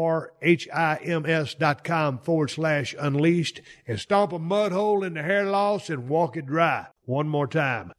forhims.com/unleashed and stomp a mud hole in the hair loss and walk it dry. One more time,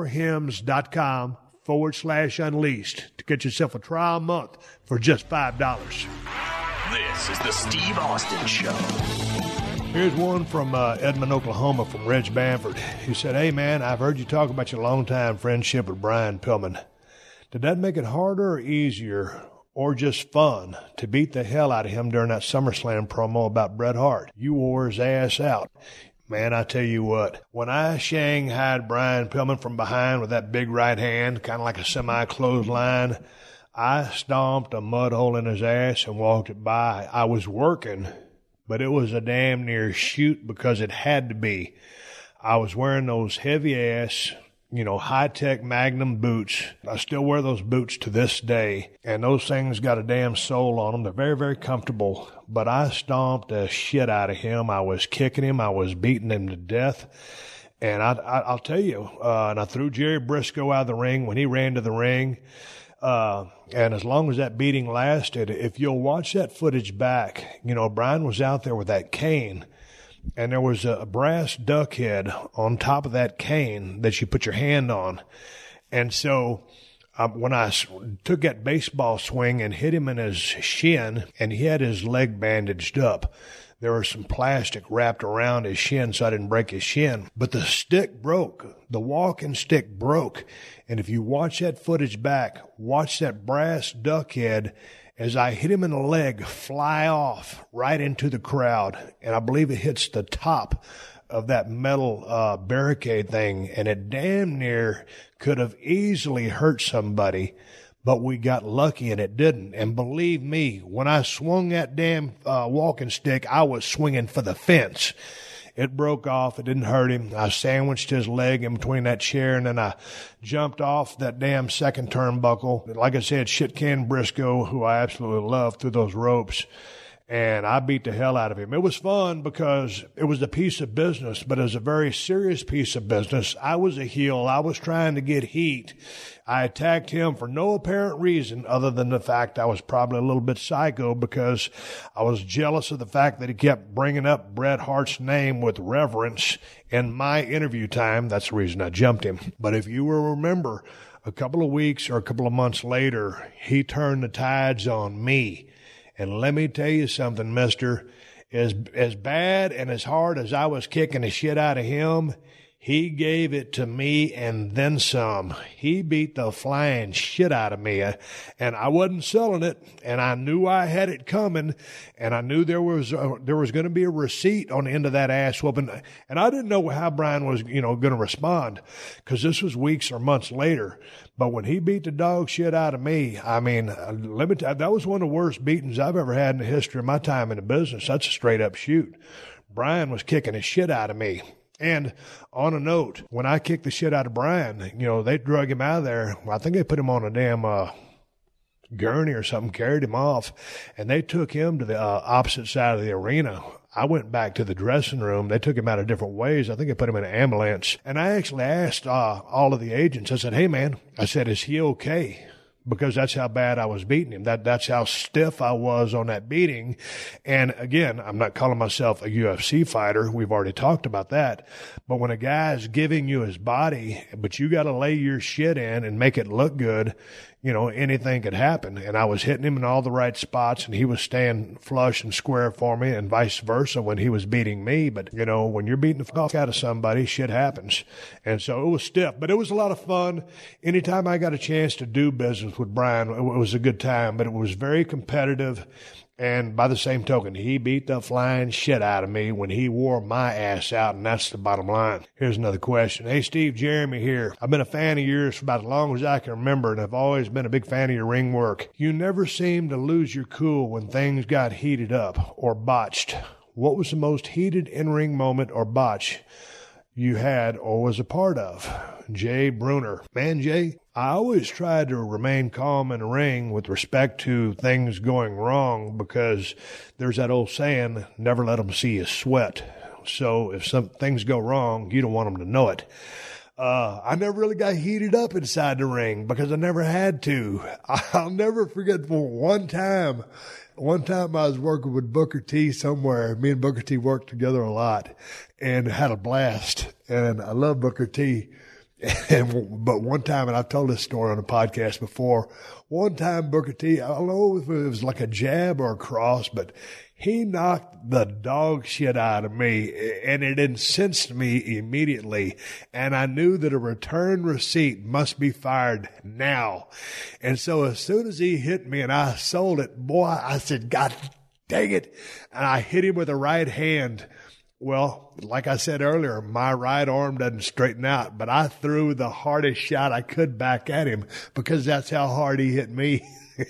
forhims.com/unleashed to get yourself a trial month for just $5. This is the Steve Austin Show. Here's one from Edmond, Oklahoma, from Reg Bamford. He said, "Hey, man, I've heard you talk about your longtime friendship with Brian Pillman. Did that make it harder or easier or just fun to beat the hell out of him during that SummerSlam promo about Bret Hart? You wore his ass out." Man, I tell you what, when I shanghaied Brian Pillman from behind with that big right hand, kind of like a semi-clothesline, I stomped a mud hole in his ass and walked it by. I was working, but it was a damn near shoot because it had to be. I was wearing those heavy-ass, high-tech Magnum boots. I still wear those boots to this day, and those things got a damn sole on them. They're very, very comfortable, but I stomped the shit out of him. I was kicking him. I was beating him to death, and I'll tell you, and I threw Jerry Briscoe out of the ring when he ran to the ring, and as long as that beating lasted, if you'll watch that footage back, Brian was out there with that cane, and there was a brass duck head on top of that cane that you put your hand on. And so when I took that baseball swing and hit him in his shin, and he had his leg bandaged up, there was some plastic wrapped around his shin so I didn't break his shin. But the stick broke. The walking stick broke. And if you watch that footage back, watch that brass duck head as I hit him in the leg fly off right into the crowd. And I believe it hits the top of that metal barricade thing. And it damn near could have easily hurt somebody. But we got lucky and it didn't. And believe me, when I swung that damn walking stick, I was swinging for the fence. It broke off. It didn't hurt him. I sandwiched his leg in between that chair, and then I jumped off that damn second turnbuckle. Like I said, shit-can Briscoe, who I absolutely love, through those ropes. And I beat the hell out of him. It was fun because it was a piece of business, but it was a very serious piece of business. I was a heel. I was trying to get heat. I attacked him for no apparent reason other than the fact I was probably a little bit psycho because I was jealous of the fact that he kept bringing up Bret Hart's name with reverence in my interview time. That's the reason I jumped him. But if you will remember, a couple of weeks or a couple of months later, he turned the tides on me. And let me tell you something, mister, as bad and as hard as I was kicking the shit out of him, He gave it to me and then some. He beat the flying shit out of me, and I wasn't selling it, and I knew I had it coming, and I knew there was going to be a receipt on the end of that ass whooping, and I didn't know how Brian was, going to respond, because this was weeks or months later. But when he beat the dog shit out of me, I mean, let me tell you, that was one of the worst beatings I've ever had in the history of my time in the business. That's a straight up shoot. Brian was kicking the shit out of me. And on a note, when I kicked the shit out of Brian, they drug him out of there. I think they put him on a damn gurney or something, carried him off, and they took him to the opposite side of the arena. I went back to the dressing room. They took him out of different ways. I think they put him in an ambulance. And I actually asked all of the agents, I said, hey, man, I said, is he okay? Because that's how bad I was beating him. That's how stiff I was on that beating. And again, I'm not calling myself a UFC fighter. We've already talked about that. But when a guy is giving you his body, but you got to lay your shit in and make it look good, anything could happen. And I was hitting him in all the right spots, and he was staying flush and square for me, and vice versa when he was beating me. But, when you're beating the fuck out of somebody, shit happens. And so it was stiff, but it was a lot of fun. Anytime I got a chance to do business with Brian, it was a good time, but it was very competitive. And by the same token, he beat the flying shit out of me when he wore my ass out, and that's the bottom line. Here's another question. Hey, Steve, Jeremy here. I've been a fan of yours for about as long as I can remember, and I've always been a big fan of your ring work. You never seemed to lose your cool when things got heated up or botched. What was the most heated in-ring moment or botch you had or was a part of? Jay Bruner. Man, Jay, I always try to remain calm in the ring with respect to things going wrong, because there's that old saying, never let them see you sweat. So if some things go wrong, you don't want them to know it. I never really got heated up inside the ring because I never had to. I'll never forget one time I was working with Booker T somewhere. Me and Booker T worked together a lot and had a blast. And I love Booker T. But one time, and I've told this story on the podcast before, one time Booker T, I don't know if it was like a jab or a cross, but he knocked the dog shit out of me, and it incensed me immediately. And I knew that a return receipt must be fired now. And so as soon as he hit me and I sold it, boy, I said, God dang it. And I hit him with a right hand. Well, like I said earlier, my right arm doesn't straighten out, but I threw the hardest shot I could back at him because that's how hard he hit me.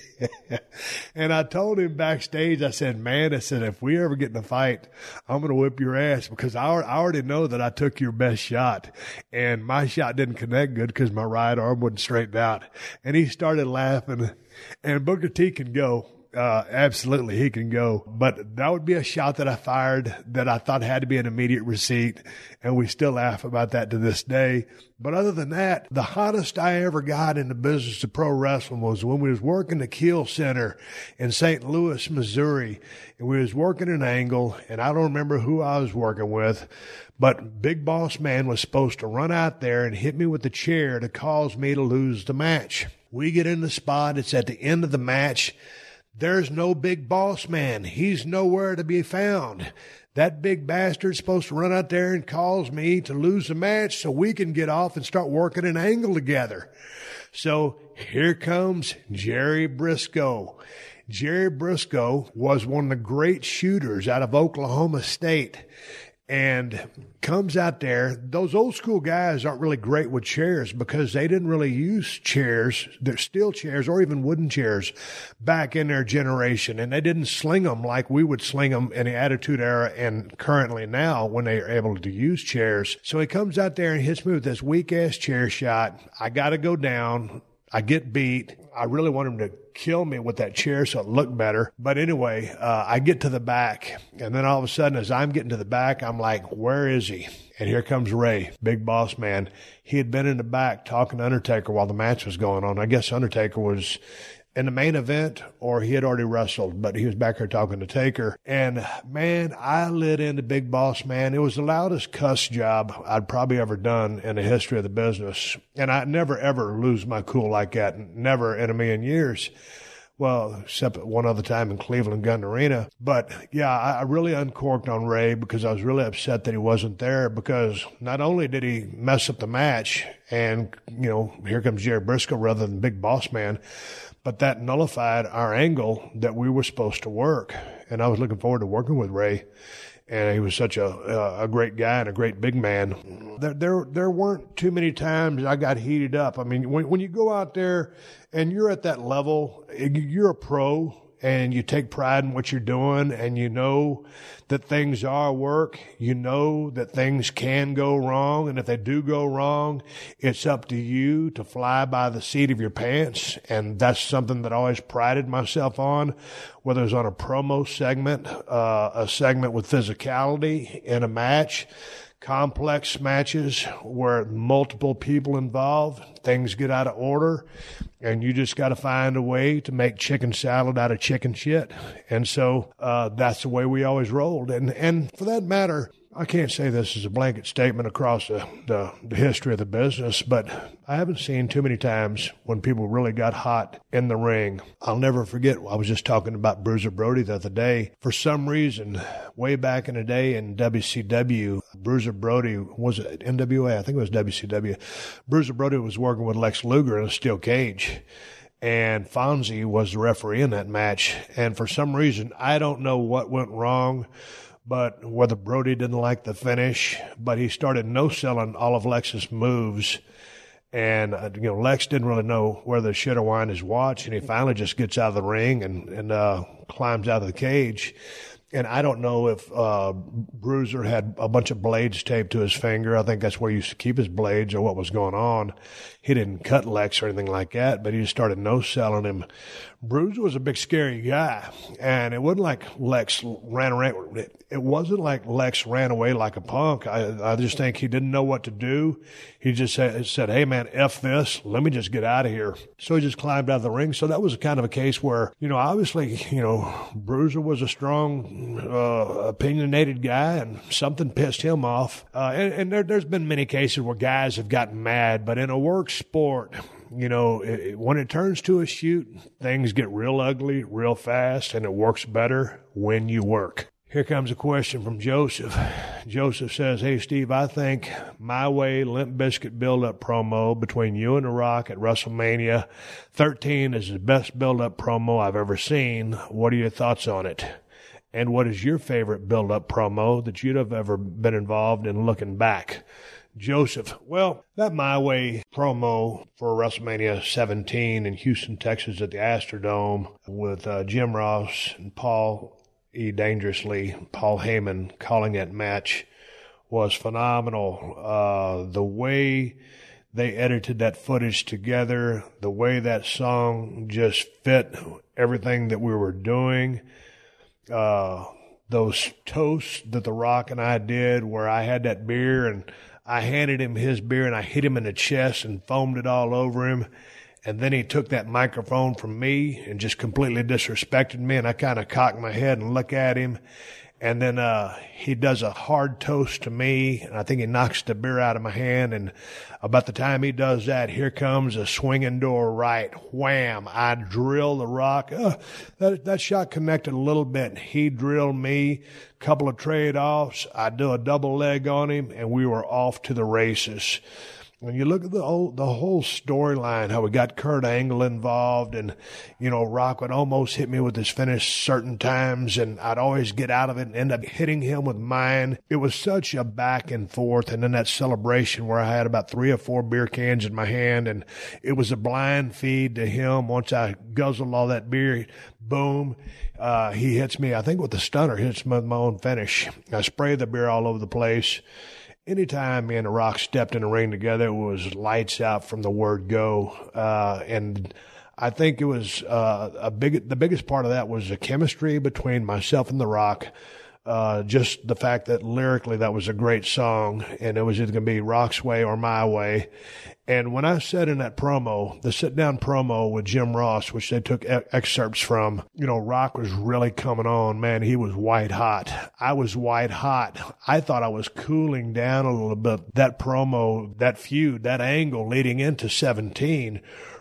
And I told him backstage, I said, man, if we ever get in a fight, I'm going to whip your ass, because I already know that I took your best shot, and my shot didn't connect good because my right arm wouldn't straighten out. And he started laughing, and Booker T can go. Absolutely, he can go. But that would be a shot that I fired that I thought had to be an immediate receipt, and we still laugh about that to this day. But other than that, the hottest I ever got in the business of pro wrestling was when we was working the Kiel Center in St. Louis, Missouri, and we was working an angle, and I don't remember who I was working with, but Big Boss Man was supposed to run out there and hit me with the chair to cause me to lose the match. We get in the spot. It's at the end of the match. There's no Big Boss Man. He's nowhere to be found. That big bastard's supposed to run out there and cause me to lose the match so we can get off and start working an angle together. So here comes Jerry Briscoe. Jerry Briscoe was one of the great shooters out of Oklahoma State, and comes out there. Those old school guys aren't really great with chairs because they didn't really use chairs, they're steel chairs or even wooden chairs back in their generation. And they didn't sling them like we would sling them in the Attitude Era and currently now when they are able to use chairs. So he comes out there and hits me with this weak ass chair shot. I got to go down. I get beat. I really want him to kill me with that chair so it looked better. But anyway, I get to the back. And then all of a sudden, as I'm getting to the back, I'm like, where is he? And here comes Ray, Big Boss Man. He had been in the back talking to Undertaker while the match was going on. I guess Undertaker was in the main event or he had already wrestled, but he was back here talking to Taker. And man, I lit into Big Boss Man. It was the loudest cuss job I'd probably ever done in the history of the business. And I never, ever lose my cool like that. Never in a million years. Well, except one other time in Cleveland Gun Arena. But yeah, I really uncorked on Ray because I was really upset that he wasn't there, because not only did he mess up the match and, here comes Jerry Briscoe rather than Big Boss Man, but that nullified our angle that we were supposed to work. And I was looking forward to working with Ray. And he was such a great guy and a great big man. There weren't too many times I got heated up. I mean, when you go out there and you're at that level, you're a pro and you take pride in what you're doing, and you know that things are work. You know that things can go wrong, and if they do go wrong, it's up to you to fly by the seat of your pants. And that's something that I always prided myself on, whether it was on a promo segment, a segment with physicality in a match, complex matches where multiple people involved, things get out of order, and you just got to find a way to make chicken salad out of chicken shit. And so that's the way we always rolled. And for that matter, I can't say this is a blanket statement across the history of the business, but I haven't seen too many times when people really got hot in the ring. I'll never forget, I was just talking about Bruiser Brody the other day. For some reason, way back in the day in WCW, Bruiser Brody, was it NWA? I think it was WCW. Bruiser Brody was working with Lex Luger in a steel cage. And Fonzie was the referee in that match. And for some reason, I don't know what went wrong, but whether Brody didn't like the finish, but he started no-selling all of Lex's moves. And, Lex didn't really know whether to shit or wind his watch, and he finally just gets out of the ring and climbs out of the cage. And I don't know if Bruiser had a bunch of blades taped to his finger. I think that's where he used to keep his blades, or what was going on. He didn't cut Lex or anything like that, but he just started no-selling him. Bruiser was a big, scary guy, and it wasn't like Lex ran around. It wasn't like Lex ran away like a punk. I just think he didn't know what to do. He just said, hey, man, F this. Let me just get out of here. So he just climbed out of the ring. So that was kind of a case where, obviously, Bruiser was a strong, opinionated guy, and something pissed him off. And there's been many cases where guys have gotten mad, but in a work sport, when it turns to a shoot, things get real ugly real fast, and it works better when you work. Here comes a question from Joseph. Joseph says, hey, Steve, I think My Way Limp Bizkit build-up promo between you and The Rock at WrestleMania 13 is the best build-up promo I've ever seen. What are your thoughts on it? And what is your favorite build-up promo that you'd have ever been involved in looking back? Joseph, well, that My Way promo for WrestleMania 17 in Houston, Texas at the Astrodome with Jim Ross and Paul E. Dangerously, Paul Heyman calling that match was phenomenal. The way they edited that footage together, the way that song just fit everything that we were doing, those toasts that The Rock and I did where I had that beer and I handed him his beer and I hit him in the chest and foamed it all over him. And then he took that microphone from me and just completely disrespected me. And I kind of cocked my head and look at him. And then he does a hard toast to me. And I think he knocks the beer out of my hand. And about the time he does that, here comes a swinging door right. Wham! I drill The Rock. That shot connected a little bit. He drilled me. Couple of trade-offs. I do a double leg on him, and we were off to the races. When you look at the whole storyline, how we got Kurt Angle involved, and, Rock would almost hit me with his finish certain times, and I'd always get out of it and end up hitting him with mine. It was such a back and forth, and then that celebration where I had about 3 or 4 beer cans in my hand, and it was a blind feed to him. Once I guzzled all that beer, boom, he hits me, I think with the stunner, hits me with my own finish. I spray the beer all over the place. Anytime me and The Rock stepped in the ring together, it was lights out from the word go. And I think it was the biggest part of that was the chemistry between myself and The Rock. Just the fact that lyrically that was a great song, and it was either going to be Rock's Way or My Way. And when I said in that promo, the sit-down promo with Jim Ross, which they took excerpts from, Rock was really coming on. Man, he was white hot. I was white hot. I thought I was cooling down a little bit. That promo, that feud, that angle leading into 17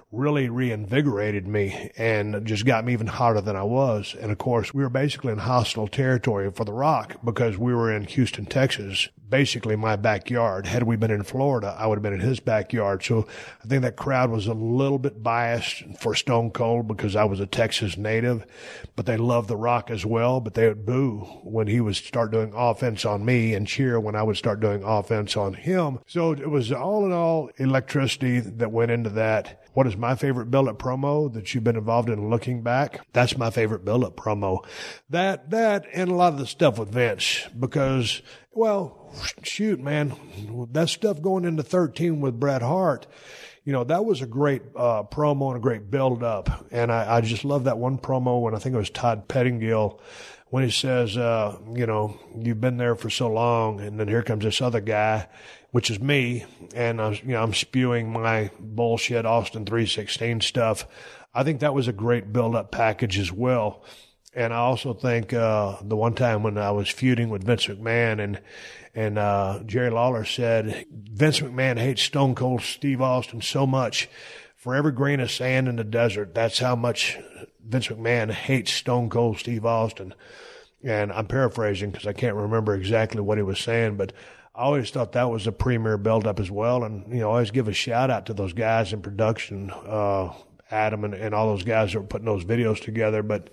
really reinvigorated me and just got me even hotter than I was. And of course, we were basically in hostile territory for The Rock because we were in Houston, Texas, basically my backyard. Had we been in Florida, I would have been in his backyard. So I think that crowd was a little bit biased for Stone Cold because I was a Texas native, but they loved The Rock as well. But they would boo when he would start doing offense on me and cheer when I would start doing offense on him. So it was all in all electricity that went into that. What is my favorite build-up promo that you've been involved in looking back? That's my favorite build-up promo. That and a lot of the stuff with Vince because, well, shoot, man, that stuff going into 13 with Bret Hart, you know, that was a great promo and a great build-up. And I just love that one promo when I think it was Todd Pettingill when he says, you know, you've been there for so long, and then here comes this other guy, which is me, and I'm spewing my bullshit Austin 316 stuff. I think that was a great build-up package as well. And I also think the one time when I was feuding with Vince McMahon and Jerry Lawler said, Vince McMahon hates Stone Cold Steve Austin so much. For every grain of sand in the desert, that's how much Vince McMahon hates Stone Cold Steve Austin. And I'm paraphrasing because I can't remember exactly what he was saying, but I always thought that was a premier build-up as well. And, you know, I always give a shout-out to those guys in production, Adam and all those guys that were putting those videos together. But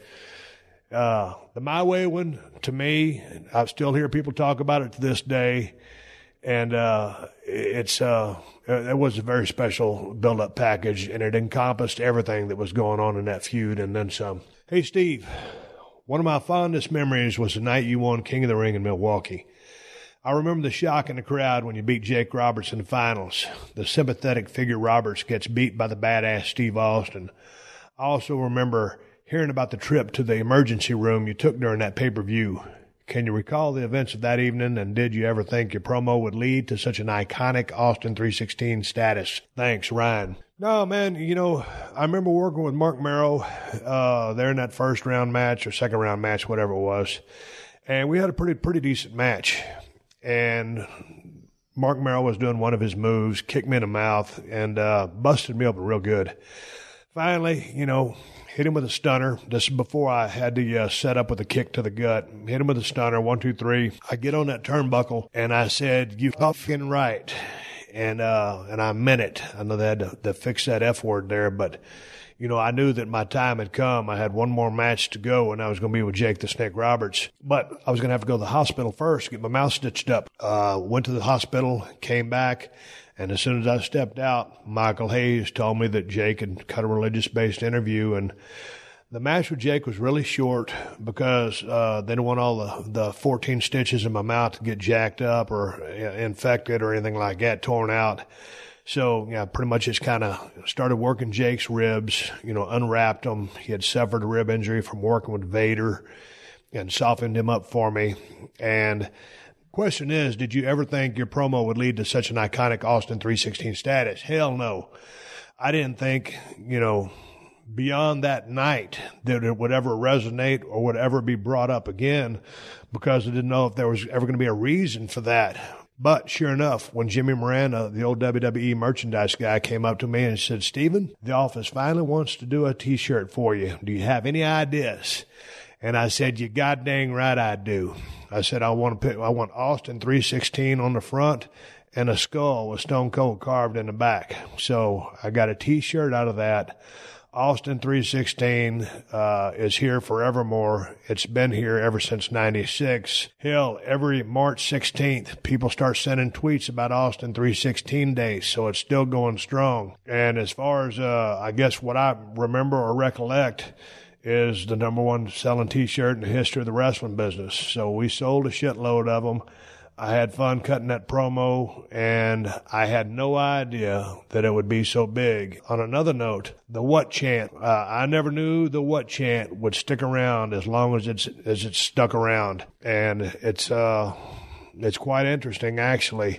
the My Way one, to me, I still hear people talk about it to this day. And it was a very special build-up package, and it encompassed everything that was going on in that feud and then some. Hey, Steve, one of my fondest memories was the night you won King of the Ring in Milwaukee. I remember the shock in the crowd when you beat Jake Roberts in the finals. The sympathetic figure Roberts gets beat by the badass Steve Austin. I also remember hearing about the trip to the emergency room you took during that pay-per-view. Can you recall the events of that evening, and did you ever think your promo would lead to such an iconic Austin 316 status? Thanks, Ryan. No, man, you know, I remember working with Mark Merrow there in that first round match or second round match, whatever it was, and we had a pretty decent match. And Mark Merrow was doing one of his moves, kicked me in the mouth, and busted me open real good. Finally, you know, hit him with a stunner. This is before I had to set up with a kick to the gut. Hit him with a stunner, 1, 2, 3. I get on that turnbuckle, and I said, "You fucking right." And I meant it. I know they had to fix that F word there, but, you know, I knew that my time had come. I had one more match to go, and I was going to be with Jake the Snake Roberts. But I was going to have to go to the hospital first, get my mouth stitched up. Went to the hospital, came back, and as soon as I stepped out, Michael Hayes told me that Jake had cut a religious-based interview, and the match with Jake was really short because they didn't want all the 14 stitches in my mouth to get jacked up or infected or anything like that, torn out. So, yeah, pretty much just kind of started working Jake's ribs, you know, unwrapped them. He had suffered a rib injury from working with Vader and softened him up for me. And question is, did you ever think your promo would lead to such an iconic Austin 316 status? Hell no. I didn't think, you know, beyond that night that it would ever resonate or would ever be brought up again because I didn't know if there was ever going to be a reason for that. But sure enough, when Jimmy Miranda, the old WWE merchandise guy, came up to me and said, "Steven, the office finally wants to do a T-shirt for you. Do you have any ideas?" And I said, "You goddamn right I do." I said, I want Austin 316 on the front and a skull with Stone Cold carved in the back. So I got a T-shirt out of that. Austin 316 is here forevermore. It's been here ever since 96. Hell, every March 16th, people start sending tweets about Austin 316 days, so it's still going strong. And as far as, I guess what I remember or recollect is the number one selling T-shirt in the history of the wrestling business. So we sold a shitload of them. I had fun cutting that promo, and I had no idea that it would be so big. On another note, the what chant. I never knew the what chant would stick around as long as it's stuck around. And it's quite interesting, actually.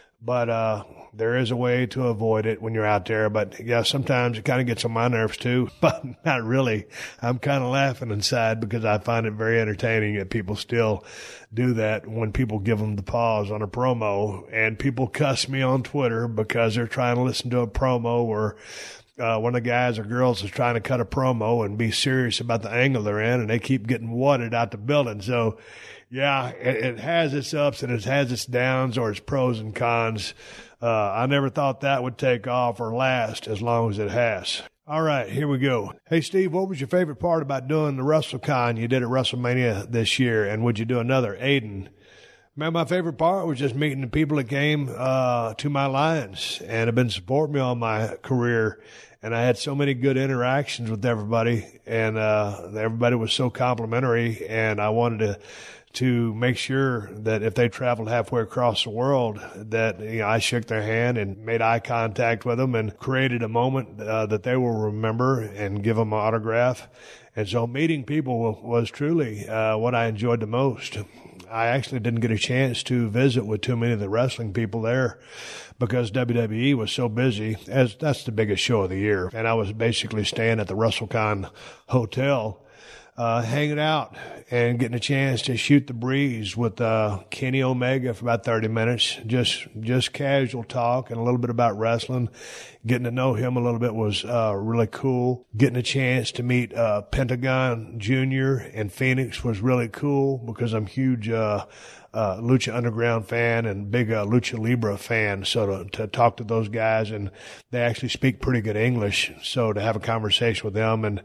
But there is a way to avoid it when you're out there. But, yeah, sometimes it kind of gets on my nerves, too. But not really. I'm kind of laughing inside because I find it very entertaining that people still do that when people give them the pause on a promo. And people cuss me on Twitter because they're trying to listen to a promo or one of the guys or girls is trying to cut a promo and be serious about the angle they're in, and they keep getting wadded out the building. So, yeah, it has its ups and it has its downs or its pros and cons. I never thought that would take off or last as long as it has. All right, here we go. Hey, Steve, what was your favorite part about doing the WrestleCon you did at WrestleMania this year, and would you do another? Aiden. Man, my favorite part was just meeting the people that came to my lines and have been supporting me all my career. And I had so many good interactions with everybody, and everybody was so complimentary, and I wanted to make sure that if they traveled halfway across the world, that I shook their hand and made eye contact with them and created a moment that they will remember and give them an autograph. And so meeting people was truly what I enjoyed the most. I actually didn't get a chance to visit with too many of the wrestling people there because WWE was so busy, as that's the biggest show of the year. And I was basically staying at the WrestleCon hotel, hanging out and getting a chance to shoot the breeze with Kenny Omega for about 30 minutes, just casual talk and a little bit about wrestling. Getting to know him a little bit was really cool. Getting a chance to meet Pentagon Jr. in Phoenix was really cool because I'm huge Lucha Underground fan and big Lucha Libre fan. So to talk to those guys, and they actually speak pretty good English. So to have a conversation with them and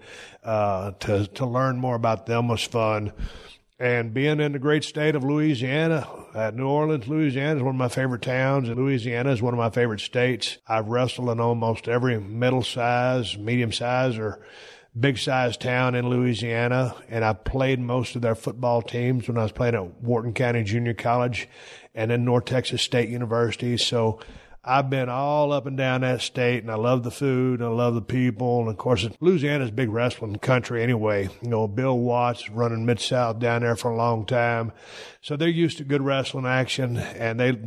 to learn more about them was fun. And being in the great state of Louisiana, New Orleans, Louisiana is one of my favorite towns, and Louisiana is one of my favorite states. I've wrestled in almost every middle-size, medium-size, or big-size town in Louisiana, and I played most of their football teams when I was playing at Wharton County Junior College and then North Texas State University. So I've been all up and down that state, and I love the food, and I love the people. And, of course, Louisiana's a big wrestling country anyway. Bill Watts running Mid-South down there for a long time. So they're used to good wrestling action, and they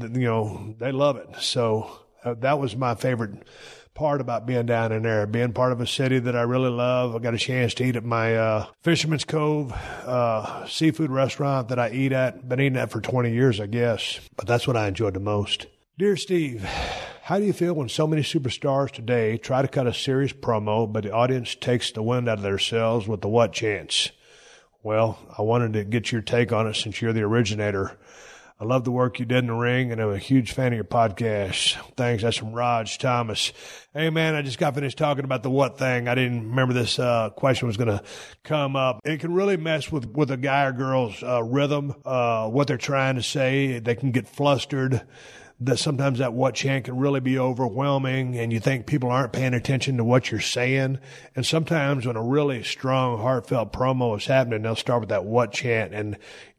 love it. So that was my favorite part about being down in there, being part of a city that I really love. I got a chance to eat at my Fisherman's Cove seafood restaurant that I eat at. Been eating at for 20 years, I guess. But that's what I enjoyed the most. Dear Steve, how do you feel when so many superstars today try to cut a serious promo, but the audience takes the wind out of themselves with the what chants? Well, I wanted to get your take on it since you're the originator. I love the work you did in the ring, and I'm a huge fan of your podcast. Thanks. That's from Raj Thomas. Hey, man, I just got finished talking about the what thing. I didn't remember this question was going to come up. It can really mess with a guy or girl's rhythm, what they're trying to say. They can get flustered. That sometimes that what chant can really be overwhelming, and you think people aren't paying attention to what you're saying. And sometimes when a really strong, heartfelt promo is happening, they'll start with that what chant, and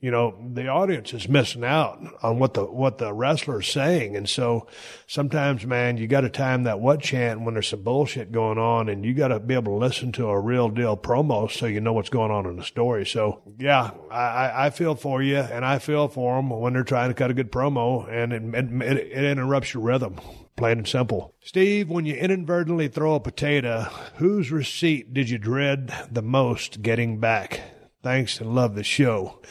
the audience is missing out on what the wrestler is saying. And so sometimes, man, you got to time that what chant when there's some bullshit going on, and you got to be able to listen to a real deal promo so you know what's going on in the story. So yeah, I feel for you, and I feel for them when they're trying to cut a good promo, and it interrupts your rhythm. Plain and simple. Steve, when you inadvertently throw a potato, whose receipt did you dread the most getting back? Thanks and love the show.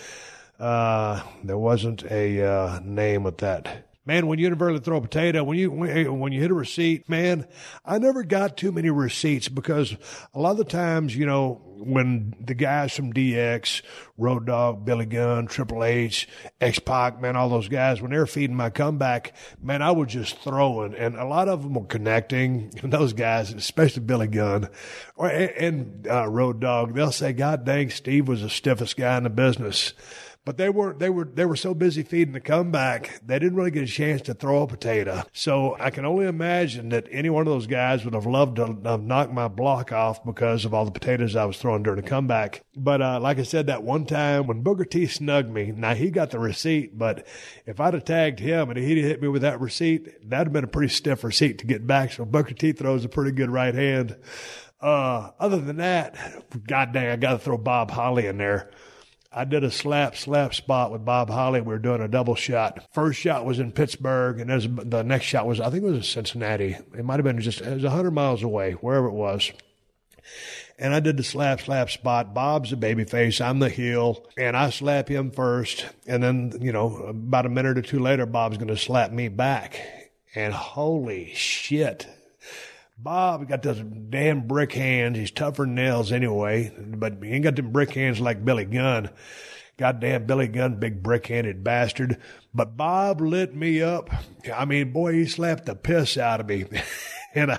There wasn't a name with that. Man, when you inadvertently throw a potato, when you hit a receipt, man, I never got too many receipts because a lot of the times, when the guys from DX, Road Dogg, Billy Gunn, Triple H, X-Pac, man, all those guys, when they were feeding my comeback, man, I was just throwing. And a lot of them were connecting. And those guys, especially Billy Gunn and Road Dogg, they'll say, God dang, Steve was the stiffest guy in the business. But they were so busy feeding the comeback, they didn't really get a chance to throw a potato. So I can only imagine that any one of those guys would have loved to have knocked my block off because of all the potatoes I was throwing during the comeback. But like I said, that one time when Booker T snugged me, now he got the receipt, but if I'd have tagged him and he'd hit me with that receipt, that'd have been a pretty stiff receipt to get back. So Booker T throws a pretty good right hand. Other than that, God dang, I got to throw Bob Holly in there. I did a slap spot with Bob Holly. We were doing a double shot. First shot was in Pittsburgh, and the next shot was, I think it was in Cincinnati. It might have been it was 100 miles away, wherever it was. And I did the slap spot. Bob's the babyface. I'm the heel. And I slap him first. And then, about a minute or two later, Bob's going to slap me back. And holy shit. Bob got those damn brick hands. He's tougher than nails anyway, but he ain't got them brick hands like Billy Gunn. Goddamn Billy Gunn, big brick-handed bastard. But Bob lit me up. I mean, boy, he slapped the piss out of me. And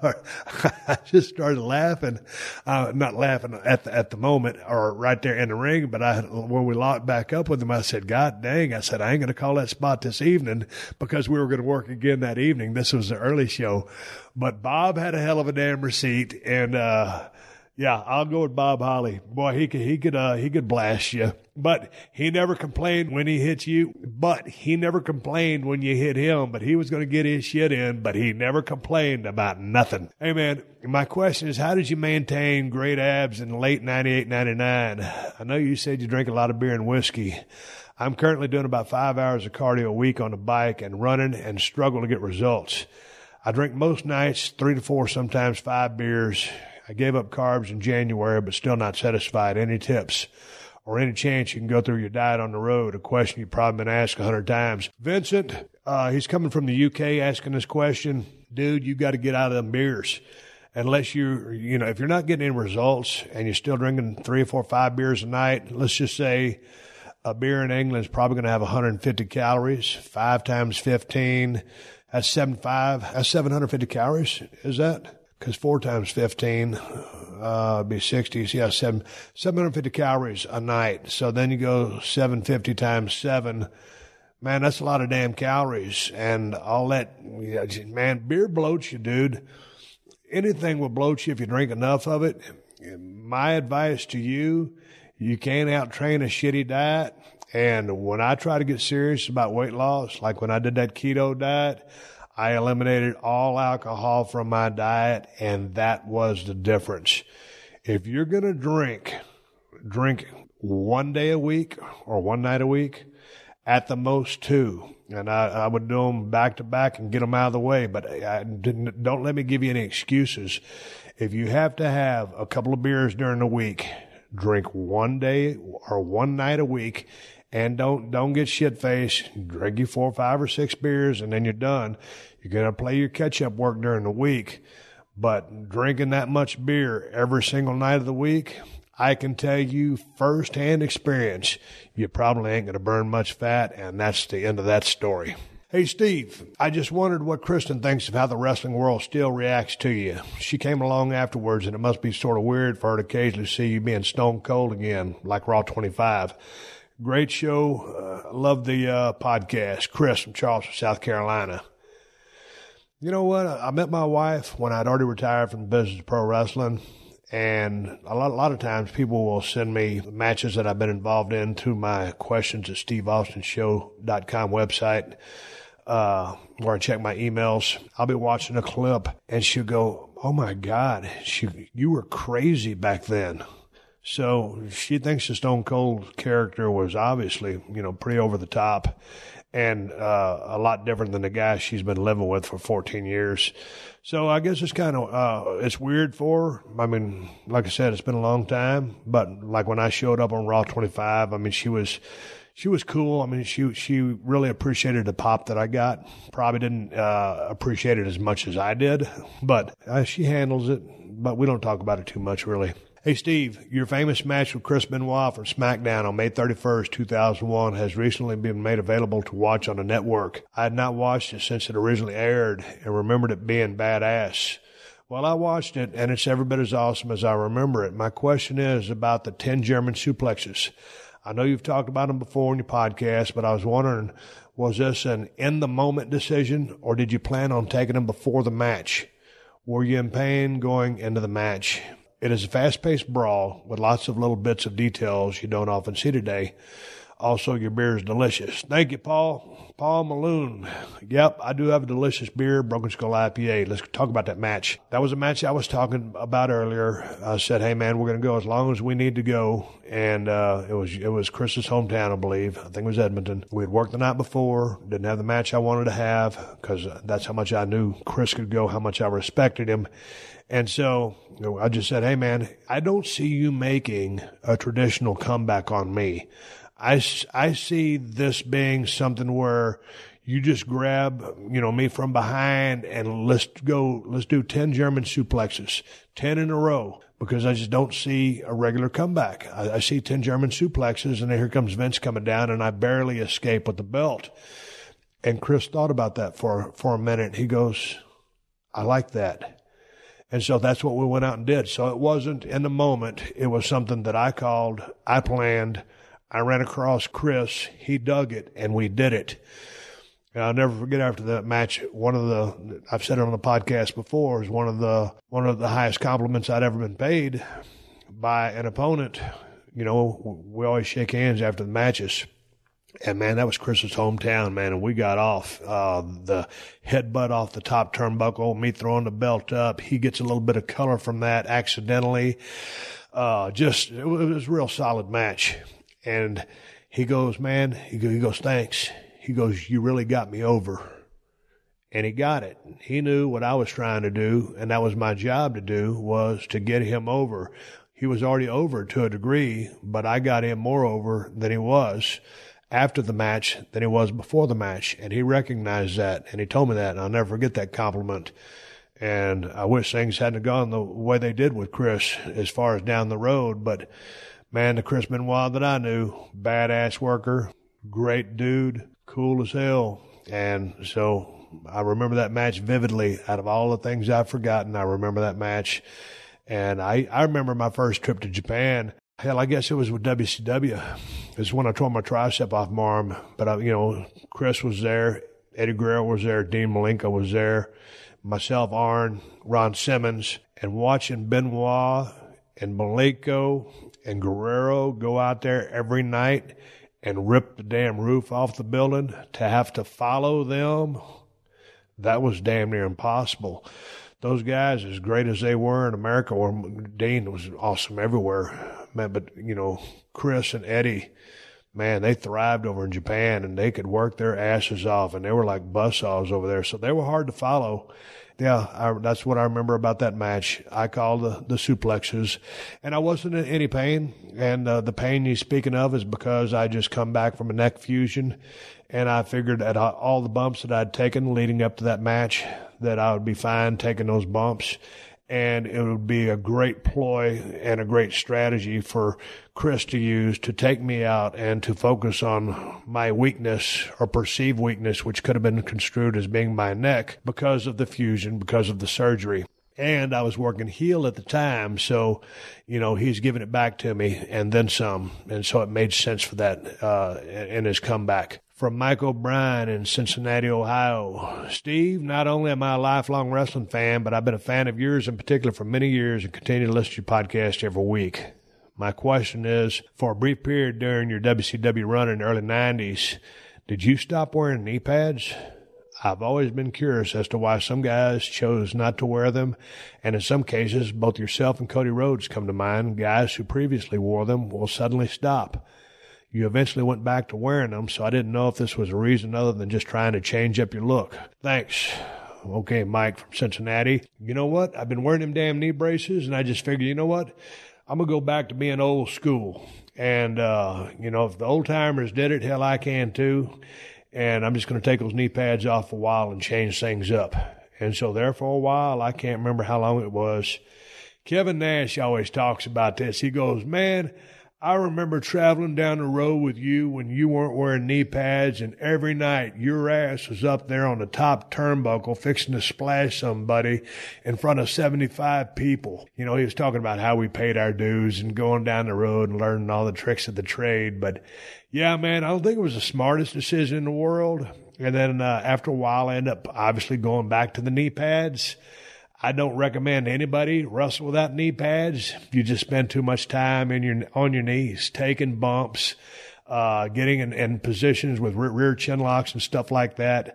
I just started laughing, not laughing at the moment or right there in the ring, but when we locked back up with him, I said, God dang, I said, I ain't going to call that spot this evening because we were going to work again that evening. This was the early show, but Bob had a hell of a damn receipt. And, yeah, I'll go with Bob Holly. Boy, he could blast you, but he never complained when he hit you, but he never complained when you hit him, but he was going to get his shit in, but he never complained about nothing. Hey man, my question is, how did you maintain great abs in late 98, 99? I know you said you drink a lot of beer and whiskey. I'm currently doing about 5 hours of cardio a week on the bike and running and struggle to get results. I drink most nights 3 to 4, sometimes 5 beers. I gave up carbs in January, but still not satisfied. Any tips or any chance you can go through your diet on the road? A question you've probably been asked 100 times. Vincent, he's coming from the UK asking this question. Dude, you got to get out of them beers. Unless if you're not getting any results and you're still drinking 3 or 4, 5 beers a night, let's just say a beer in England is probably going to have 150 calories. 5 times 15, that's 750 calories. Is that? Because 4 times 15 be 60. So yeah, 750 calories a night. So then you go 750 times 7. Man, that's a lot of damn calories. And all that, man, beer bloats you, dude. Anything will bloat you if you drink enough of it. My advice to you, you can't out-train a shitty diet. And when I try to get serious about weight loss, like when I did that keto diet, I eliminated all alcohol from my diet, and that was the difference. If you're going to drink 1 day a week or 1 night a week, at the most 2. And I would do them back to back and get them out of the way, but don't let me give you any excuses. If you have to have a couple of beers during the week, drink 1 day or 1 night a week. And don't get shit-faced. Drink you 4, 5, or 6 beers, and then you're done. You're going to play your catch-up work during the week. But drinking that much beer every single night of the week, I can tell you first-hand experience, you probably ain't going to burn much fat, and that's the end of that story. Hey, Steve, I just wondered what Kristen thinks of how the wrestling world still reacts to you. She came along afterwards, and it must be sort of weird for her to occasionally see you being stone cold again, like Raw 25. Great show. Love the podcast. Chris from Charleston, South Carolina. You know what? I met my wife when I'd already retired from the business of pro wrestling. And a lot of times people will send me matches that I've been involved in to my questions at SteveAustinShow.com website, where I check my emails. I'll be watching a clip and she'll go, oh my God, you were crazy back then. So she thinks the Stone Cold character was obviously, pretty over the top and a lot different than the guy she's been living with for 14 years. So I guess it's kind of it's weird for her. I mean, like I said, it's been a long time, but like when I showed up on Raw 25, I mean, she was cool. I mean, she really appreciated the pop that I got. Probably didn't appreciate it as much as I did, but she handles it. But we don't talk about it too much, really. Hey, Steve, your famous match with Chris Benoit from SmackDown on May 31st, 2001 has recently been made available to watch on the network. I had not watched it since it originally aired and remembered it being badass. Well, I watched it, and it's every bit as awesome as I remember it. My question is about the 10 German suplexes. I know you've talked about them before in your podcast, but I was wondering, was this an in-the-moment decision, or did you plan on taking them before the match? Were you in pain going into the match? It is a fast-paced brawl with lots of little bits of details you don't often see today. Also, your beer is delicious. Thank you, Paul. Paul Maloon. Yep, I do have a delicious beer, Broken Skull IPA. Let's talk about that match. That was a match I was talking about earlier. I said, hey, man, we're going to go as long as we need to go. And it was Chris's hometown, I believe. I think it was Edmonton. We had worked the night before. Didn't have the match I wanted to have because that's how much I knew Chris could go, how much I respected him. And so I just said, hey, man, I don't see you making a traditional comeback on me. I see this being something where you just grab, me from behind and let's do 10 German suplexes, 10 in a row, because I just don't see a regular comeback. I see 10 German suplexes, and then here comes Vince coming down, and I barely escape with the belt. And Chris thought about that for a minute. He goes, I like that. And so that's what we went out and did. So it wasn't in the moment. It was something that I called, I planned, I ran across Chris, he dug it, and we did it. And I'll never forget after that match, I've said it on the podcast before, is one of the highest compliments I'd ever been paid by an opponent. We always shake hands after the matches. And, man, that was Chris's hometown, man, and we got off. The headbutt off the top turnbuckle, me throwing the belt up. He gets a little bit of color from that accidentally. It was a real solid match. And he goes, man, he goes, thanks. He goes, you really got me over. And he got it. He knew what I was trying to do, and that was my job to do, was to get him over. He was already over to a degree, but I got him more over than he was after the match than he was before the match. And he recognized that, and he told me that, and I'll never forget that compliment. And I wish things hadn't gone the way they did with Chris as far as down the road. But, man, the Chris Benoit that I knew, badass worker, great dude, cool as hell. And so I remember that match vividly. Out of all the things I've forgotten, I remember that match. And I remember my first trip to Japan. Hell, I guess it was with WCW. It's when I tore my tricep off my arm. But, Chris was there. Eddie Guerrero was there. Dean Malenko was there. Myself, Arn, Ron Simmons. And watching Benoit and Malenko and Guerrero go out there every night and rip the damn roof off the building, to have to follow them, that was damn near impossible. Those guys, as great as they were in America, or Dean was awesome everywhere, man, but, Chris and Eddie, man, they thrived over in Japan, and they could work their asses off, and they were like buzzsaws over there, so they were hard to follow. Yeah, that's what I remember about that match. I called the suplexes, and I wasn't in any pain, and the pain you're speaking of is because I just come back from a neck fusion, and I figured at all the bumps that I'd taken leading up to that match that I would be fine taking those bumps, and it would be a great ploy and a great strategy for Chris to use to take me out and to focus on my weakness or perceived weakness, which could have been construed as being my neck because of the fusion, because of the surgery. And I was working heel at the time, so, he's giving it back to me and then some. And so it made sense for that in his comeback. From Mike O'Brien in Cincinnati, Ohio. Steve, not only am I a lifelong wrestling fan, but I've been a fan of yours in particular for many years and continue to listen to your podcast every week. My question is, for a brief period during your WCW run in the early 90s, did you stop wearing knee pads? I've always been curious as to why some guys chose not to wear them, and in some cases, both yourself and Cody Rhodes come to mind. Guys who previously wore them will suddenly stop. You eventually went back to wearing them, so I didn't know if this was a reason other than just trying to change up your look. Thanks. Okay, Mike from Cincinnati. You know what? I've been wearing them damn knee braces, and I just figured, you know what? I'm going to go back to being old school. And, if the old-timers did it, hell, I can too. And I'm just going to take those knee pads off for a while and change things up. And so there for a while, I can't remember how long it was, Kevin Nash always talks about this. He goes, man, I remember traveling down the road with you when you weren't wearing knee pads, and every night your ass was up there on the top turnbuckle fixing to splash somebody in front of 75 people. He was talking about how we paid our dues and going down the road and learning all the tricks of the trade. But, yeah, man, I don't think it was the smartest decision in the world. And then after a while, I ended up obviously going back to the knee pads. I don't recommend anybody wrestle without knee pads. You just spend too much time on your knees, taking bumps, getting in positions with rear chin locks and stuff like that.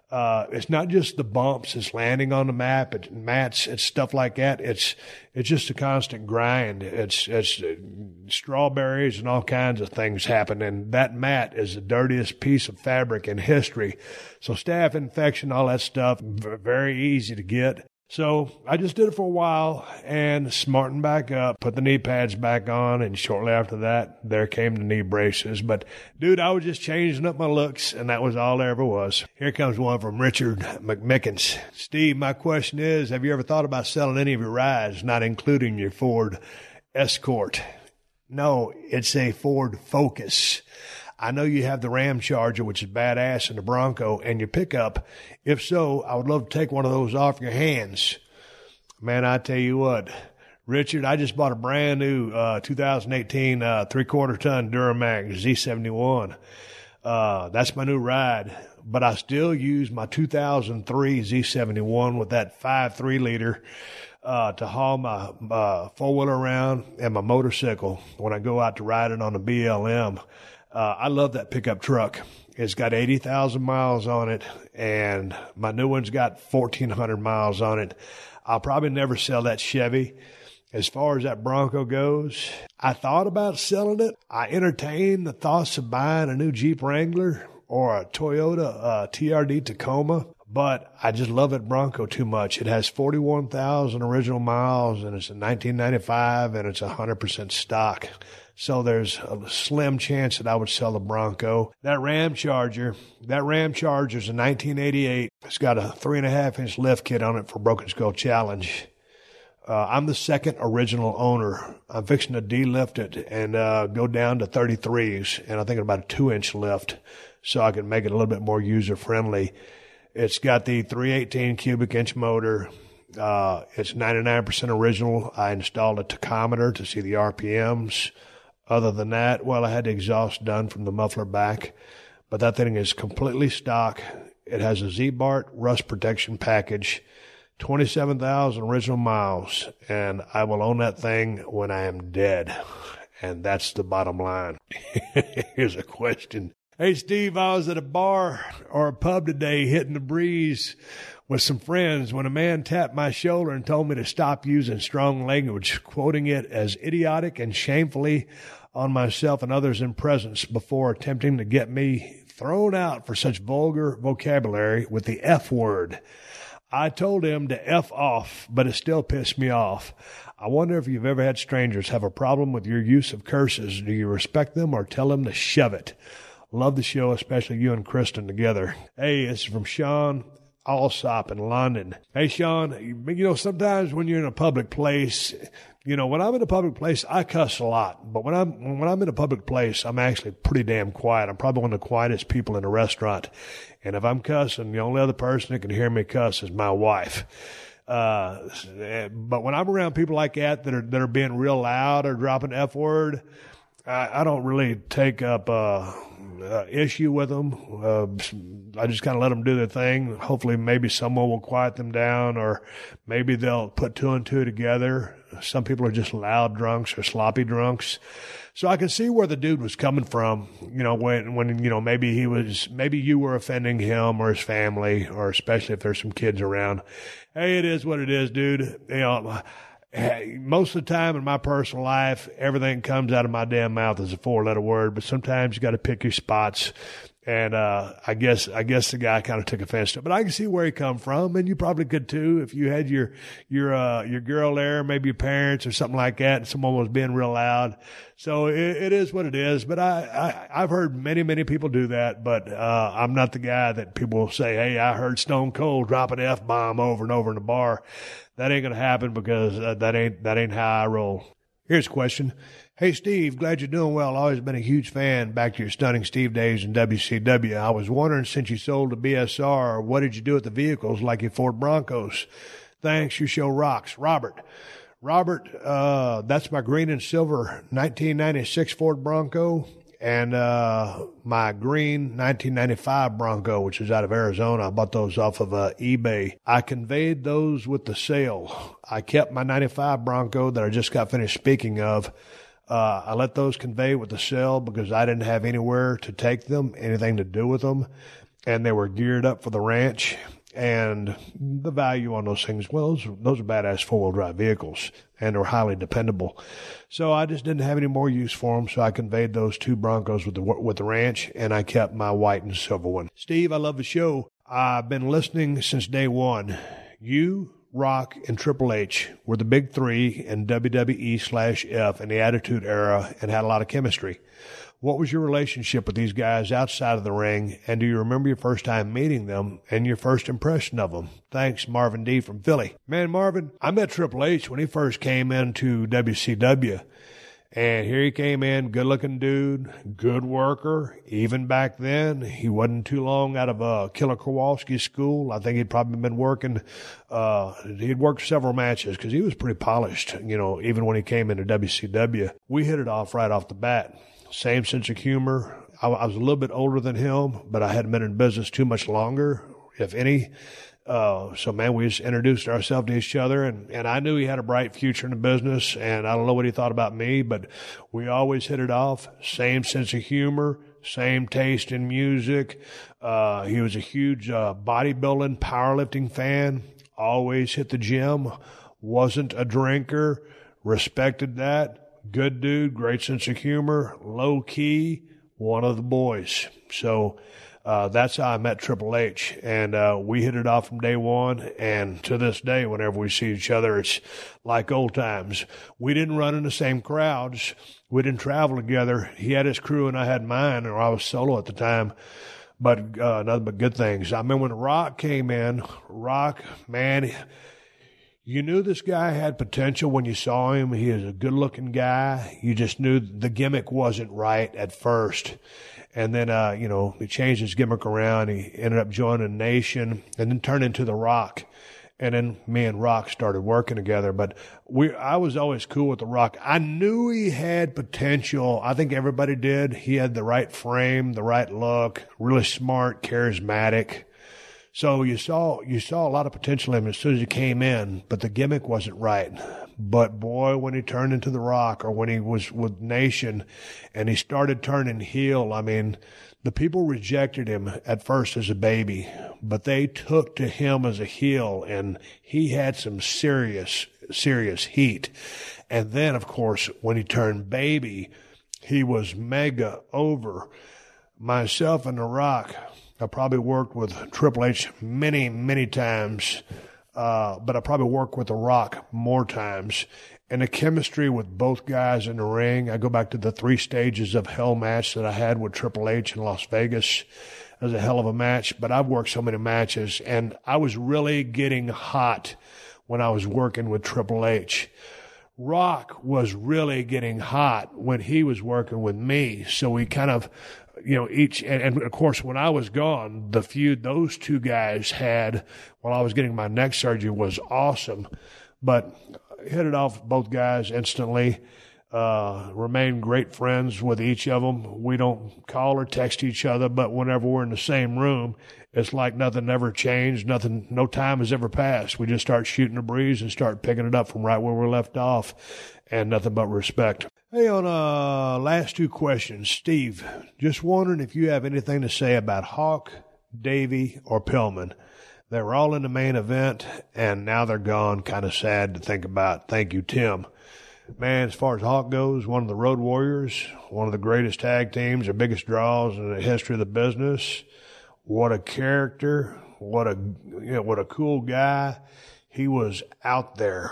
It's not just the bumps, it's landing on the mats, it's stuff like that. It's just a constant grind. It's strawberries and all kinds of things happen. And that mat is the dirtiest piece of fabric in history. So staph infection, all that stuff, very easy to get. So I just did it for a while and smartened back up, put the knee pads back on, and shortly after that, there came the knee braces. But, dude, I was just changing up my looks, and that was all there ever was. Here comes one from Richard McMickens. Steve, my question is, have you ever thought about selling any of your rides, not including your Ford Escort? No, it's a Ford Focus. I know you have the Ram Charger, which is badass, and the Bronco, and your pickup. If so, I would love to take one of those off your hands. Man, I tell you what, Richard, I just bought a brand new 2018 3/4-ton Duramax Z71. That's my new ride, but I still use my 2003 Z71 with that 5.3 liter to haul my four-wheeler around and my motorcycle when I go out to ride it on the BLM. I love that pickup truck. It's got 80,000 miles on it, and my new one's got 1,400 miles on it. I'll probably never sell that Chevy. As far as that Bronco goes, I thought about selling it. I entertained the thoughts of buying a new Jeep Wrangler or a Toyota TRD Tacoma, but I just love that Bronco too much. It has 41,000 original miles, and it's a 1995, and it's 100% stock. So there's a slim chance that I would sell the Bronco. That Ram Charger's a 1988. It's got a 3.5-inch lift kit on it for Broken Skull Challenge. I'm the second original owner. I'm fixing to delift it and go down to 33s, and I think about a 2-inch lift so I can make it a little bit more user-friendly. It's got the 318 cubic inch motor. It's 99% original. I installed a tachometer to see the RPMs. Other than that, well, I had the exhaust done from the muffler back, but that thing is completely stock. It has a Z-Bart rust protection package, 27,000 original miles, and I will own that thing when I am dead. And that's the bottom line. Here's a question. Hey, Steve, I was at a bar or a pub today hitting the breeze with some friends when a man tapped my shoulder and told me to stop using strong language, quoting it as idiotic and shamefully on myself and others in presence before attempting to get me thrown out for such vulgar vocabulary with the F word. I told him to F off, but it still pissed me off. I wonder if you've ever had strangers have a problem with your use of curses. Do you respect them or tell them to shove it? Love the show, especially you and Kristen together. Hey, this is from Sean Alsop in London. Hey, Sean, sometimes when you're in a public place, when I'm in a public place, I cuss a lot. But when I'm in a public place, I'm actually pretty damn quiet. I'm probably one of the quietest people in a restaurant. And if I'm cussing, the only other person that can hear me cuss is my wife. But when I'm around people like that are being real loud or dropping F word, I don't really take up issue with them. I just kind of let them do their thing. Hopefully maybe someone will quiet them down, or maybe they'll put two and two together. Some people are just loud drunks or sloppy drunks. So I can see where the dude was coming from, when maybe you were offending him or his family, or especially if there's some kids around. Hey, it is what it is, dude. Most of the time in my personal life, everything comes out of my damn mouth as a 4-letter word, but sometimes you got to pick your spots. And I guess the guy kind of took offense to it, but I can see where he come from, and you probably could too if you had your girl there, maybe your parents or something like that, and someone was being real loud. So it is what it is. But I've heard many people do that, but I'm not the guy that people will say, hey, I heard Stone Cold drop an F-bomb over and over in the bar. That ain't gonna happen because that ain't how I roll. Here's a question. Hey, Steve, glad you're doing well. Always been a huge fan back to your Stunning Steve days in WCW. I was wondering, since you sold the BSR, what did you do with the vehicles like your Ford Broncos? Thanks, your show rocks. Robert, that's my green and silver 1996 Ford Bronco and my green 1995 Bronco, which is out of Arizona. I bought those off of eBay. I conveyed those with the sale. I kept my 95 Bronco that I just got finished speaking of. I let those convey with the sale because I didn't have anywhere to take them, anything to do with them, and they were geared up for the ranch. And the value on those things, well, those are badass four-wheel drive vehicles, and they're highly dependable. So I just didn't have any more use for them, so I conveyed those two Broncos with the ranch, and I kept my white and silver one. Steve, I love the show. I've been listening since day one. You, Rock, and Triple H were the big three in WWE/F in the Attitude Era and had a lot of chemistry. What was your relationship with these guys outside of the ring, and do you remember your first time meeting them and your first impression of them? Thanks, Marvin D. from Philly. Man, Marvin, I met Triple H when he first came into WCW. And here he came in, good-looking dude, good worker. Even back then, he wasn't too long out of Killer Kowalski's school. I think he'd probably been working. He'd worked several matches because he was pretty polished, even when he came into WCW. We hit it off right off the bat. Same sense of humor. I was a little bit older than him, but I hadn't been in business too much longer, if any. So, man, we just introduced ourselves to each other, and I knew he had a bright future in the business, and I don't know what he thought about me, but we always hit it off. Same sense of humor, same taste in music. He was a huge bodybuilding, powerlifting fan, always hit the gym, wasn't a drinker, respected that. Good dude, great sense of humor, low key, one of the boys. So that's how I met Triple H. And we hit it off from day one. And to this day, whenever we see each other, it's like old times. We didn't run in the same crowds. We didn't travel together. He had his crew and I had mine, or I was solo at the time. But nothing but good things. I remember when Rock came in, Rock, man, you knew this guy had potential when you saw him. He is a good-looking guy. You just knew the gimmick wasn't right at first. And then, he changed his gimmick around. He ended up joining Nation and then turned into The Rock. And then me and Rock started working together. But I was always cool with The Rock. I knew he had potential. I think everybody did. He had the right frame, the right look, really smart, charismatic. So you saw a lot of potential in him as soon as he came in, but the gimmick wasn't right. But boy, when he turned into The Rock, or when he was with Nation and he started turning heel, I mean, the people rejected him at first as a baby, but they took to him as a heel, and he had some serious heat. And then, of course, when he turned baby, he was mega over. Myself and The Rock, I probably worked with Triple H many, many times, but I probably worked with The Rock more times. And the chemistry with both guys in the ring, I go back to the 3 stages of hell match that I had with Triple H in Las Vegas. It was a hell of a match, but I've worked so many matches, and I was really getting hot when I was working with Triple H. Rock was really getting hot when he was working with me, so we kind of, and of course, when I was gone, the feud those two guys had while I was getting my neck surgery was awesome. But hit it off with both guys instantly. Remain great friends with each of them. We don't call or text each other, but whenever we're in the same room, it's like nothing ever changed. No time has ever passed. We just start shooting the breeze and start picking it up from right where we left off, and nothing but respect. Hey, on last 2 questions, Steve, just wondering if you have anything to say about Hawk, Davey, or Pillman. They were all in the main event, and now they're gone. Kind of sad to think about. Thank you, Tim. Man, as far as Hawk goes, one of the Road Warriors, one of the greatest tag teams, the biggest draws in the history of the business. What a character. What a cool guy. He was out there.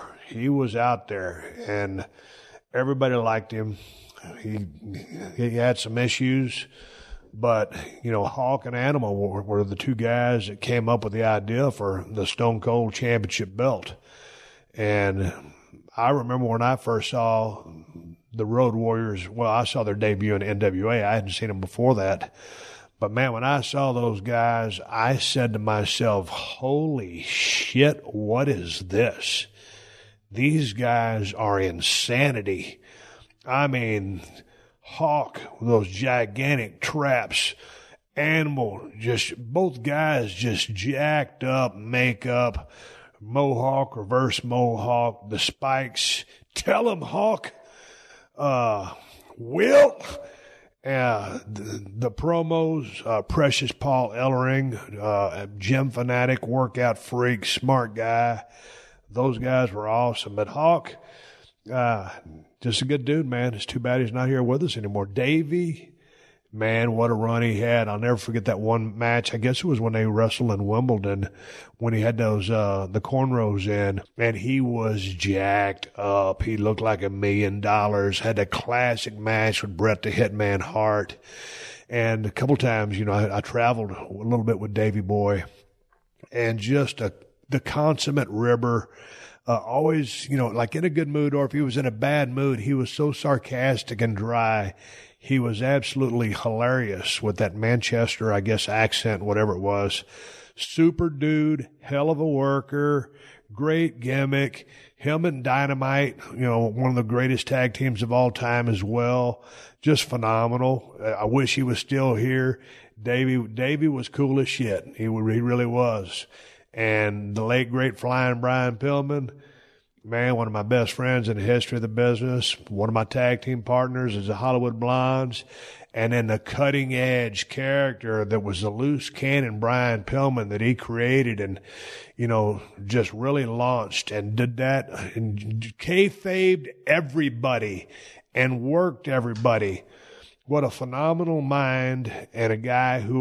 And everybody liked him. He had some issues, but, Hawk and Animal were the 2 guys that came up with the idea for the Stone Cold Championship belt. And I remember when I first saw the Road Warriors, I saw their debut in NWA. I hadn't seen them before that. But, man, when I saw those guys, I said to myself, holy shit, what is this? These guys are insanity. I mean, Hawk, those gigantic traps, Animal, both guys just jacked up makeup, mohawk, reverse mohawk, the spikes. Tell him, Hawk. Wilt. The promos, Precious Paul Ellering, gym fanatic, workout freak, smart guy. Those guys were awesome. But Hawk, just a good dude, man. It's too bad he's not here with us anymore. Davey, Man, what a run he had. I'll never forget that one match. I guess it was when they wrestled in Wimbledon when he had those, the cornrows in, and he was jacked up. He looked like $1 million. Had a classic match with Bret the Hitman Hart. And a couple times, I traveled a little bit with Davey Boy, and just the consummate ribber. Always, like in a good mood, or if he was in a bad mood, he was so sarcastic and dry. He was absolutely hilarious with that Manchester, I guess, accent, whatever it was. Super dude, hell of a worker, great gimmick. Him and Dynamite, one of the greatest tag teams of all time as well. Just phenomenal. I wish he was still here. Davey was cool as shit. He really was. And the late, great Flying Brian Pillman, man, one of my best friends in the history of the business. One of my tag team partners is the Hollywood Blondes. And then the cutting edge character that was the loose cannon Brian Pillman that he created and, just really launched and did that and kayfabed everybody and worked everybody. What a phenomenal mind and a guy who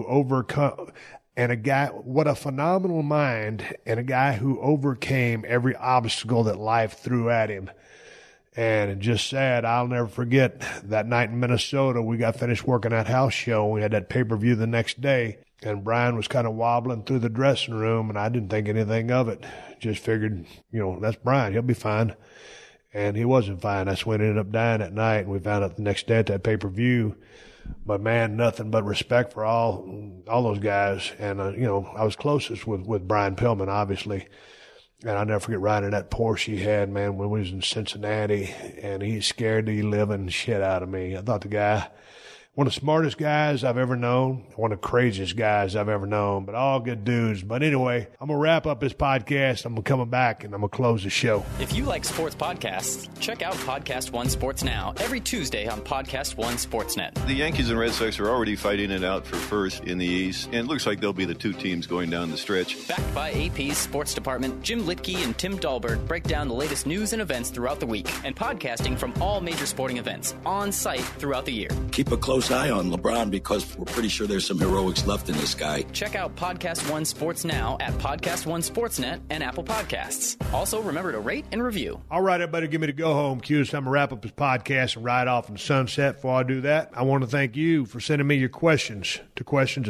what a phenomenal mind and a guy who overcame every obstacle that life threw at him. And just sad, I'll never forget that night in Minnesota, we got finished working that house show. We had that pay-per-view the next day, and Brian was kind of wobbling through the dressing room, and I didn't think anything of it. Just figured, that's Brian. He'll be fine. And he wasn't fine. That's when he ended up dying that night, and we found out the next day at that pay-per-view. But man, nothing but respect for all those guys. And, I was closest with Brian Pillman, obviously. And I'll never forget riding that Porsche he had, man, when we was in Cincinnati. And he scared the living shit out of me. I thought the guy, one of the smartest guys I've ever known, one of the craziest guys I've ever known, but all good dudes. But anyway, I'm going to wrap up this podcast. I'm coming back, and I'm going to close the show. If you like sports podcasts, check out Podcast One Sports Now every Tuesday on Podcast One Sportsnet. The Yankees and Red Sox are already fighting it out for first in the East, and it looks like they'll be the two teams going down the stretch. Backed by AP's Sports Department, Jim Litke and Tim Dahlberg break down the latest news and events throughout the week, and podcasting from all major sporting events on site throughout the year. Keep a close eye on LeBron because we're pretty sure there's some heroics left in this guy. Check out Podcast One Sports Now at Podcast One Sportsnet and Apple Podcasts. Also, remember to rate and review. All right, everybody, give me the go-home cue. So I'm going to wrap up this podcast and ride off in the sunset. Before I do that, I want to thank you for sending me your questions to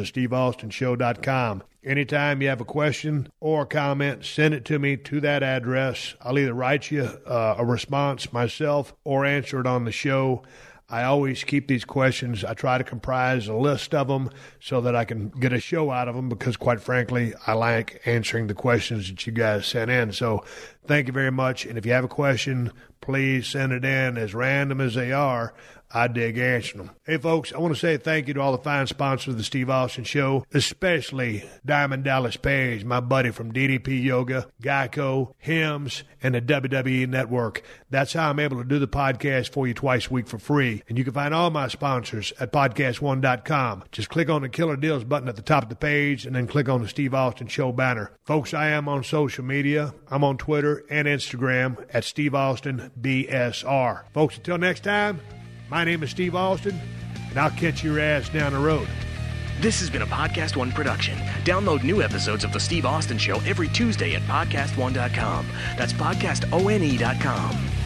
questions@steveaustonshow.com. Anytime you have a question or a comment, send it to me to that address. I'll either write you a response myself or answer it on the show. I always keep these questions. I try to comprise a list of them so that I can get a show out of them because, quite frankly, I like answering the questions that you guys sent in. So thank you very much. And if you have a question, please send it in. As random as they are, I dig answering them. Hey, folks, I want to say thank you to all the fine sponsors of the Steve Austin Show, especially Diamond Dallas Page, my buddy from DDP Yoga, Geico, Hims, and the WWE Network. That's how I'm able to do the podcast for you twice a week for free. And you can find all my sponsors at podcastone.com. Just click on the Killer Deals button at the top of the page and then click on the Steve Austin Show banner. Folks, I am on social media. I'm on Twitter and Instagram at Steve Austin BSR. Folks, until next time, my name is Steve Austin, and I'll catch your ass down the road. This has been a Podcast One production. Download new episodes of The Steve Austin Show every Tuesday at podcastone.com. That's podcastone.com.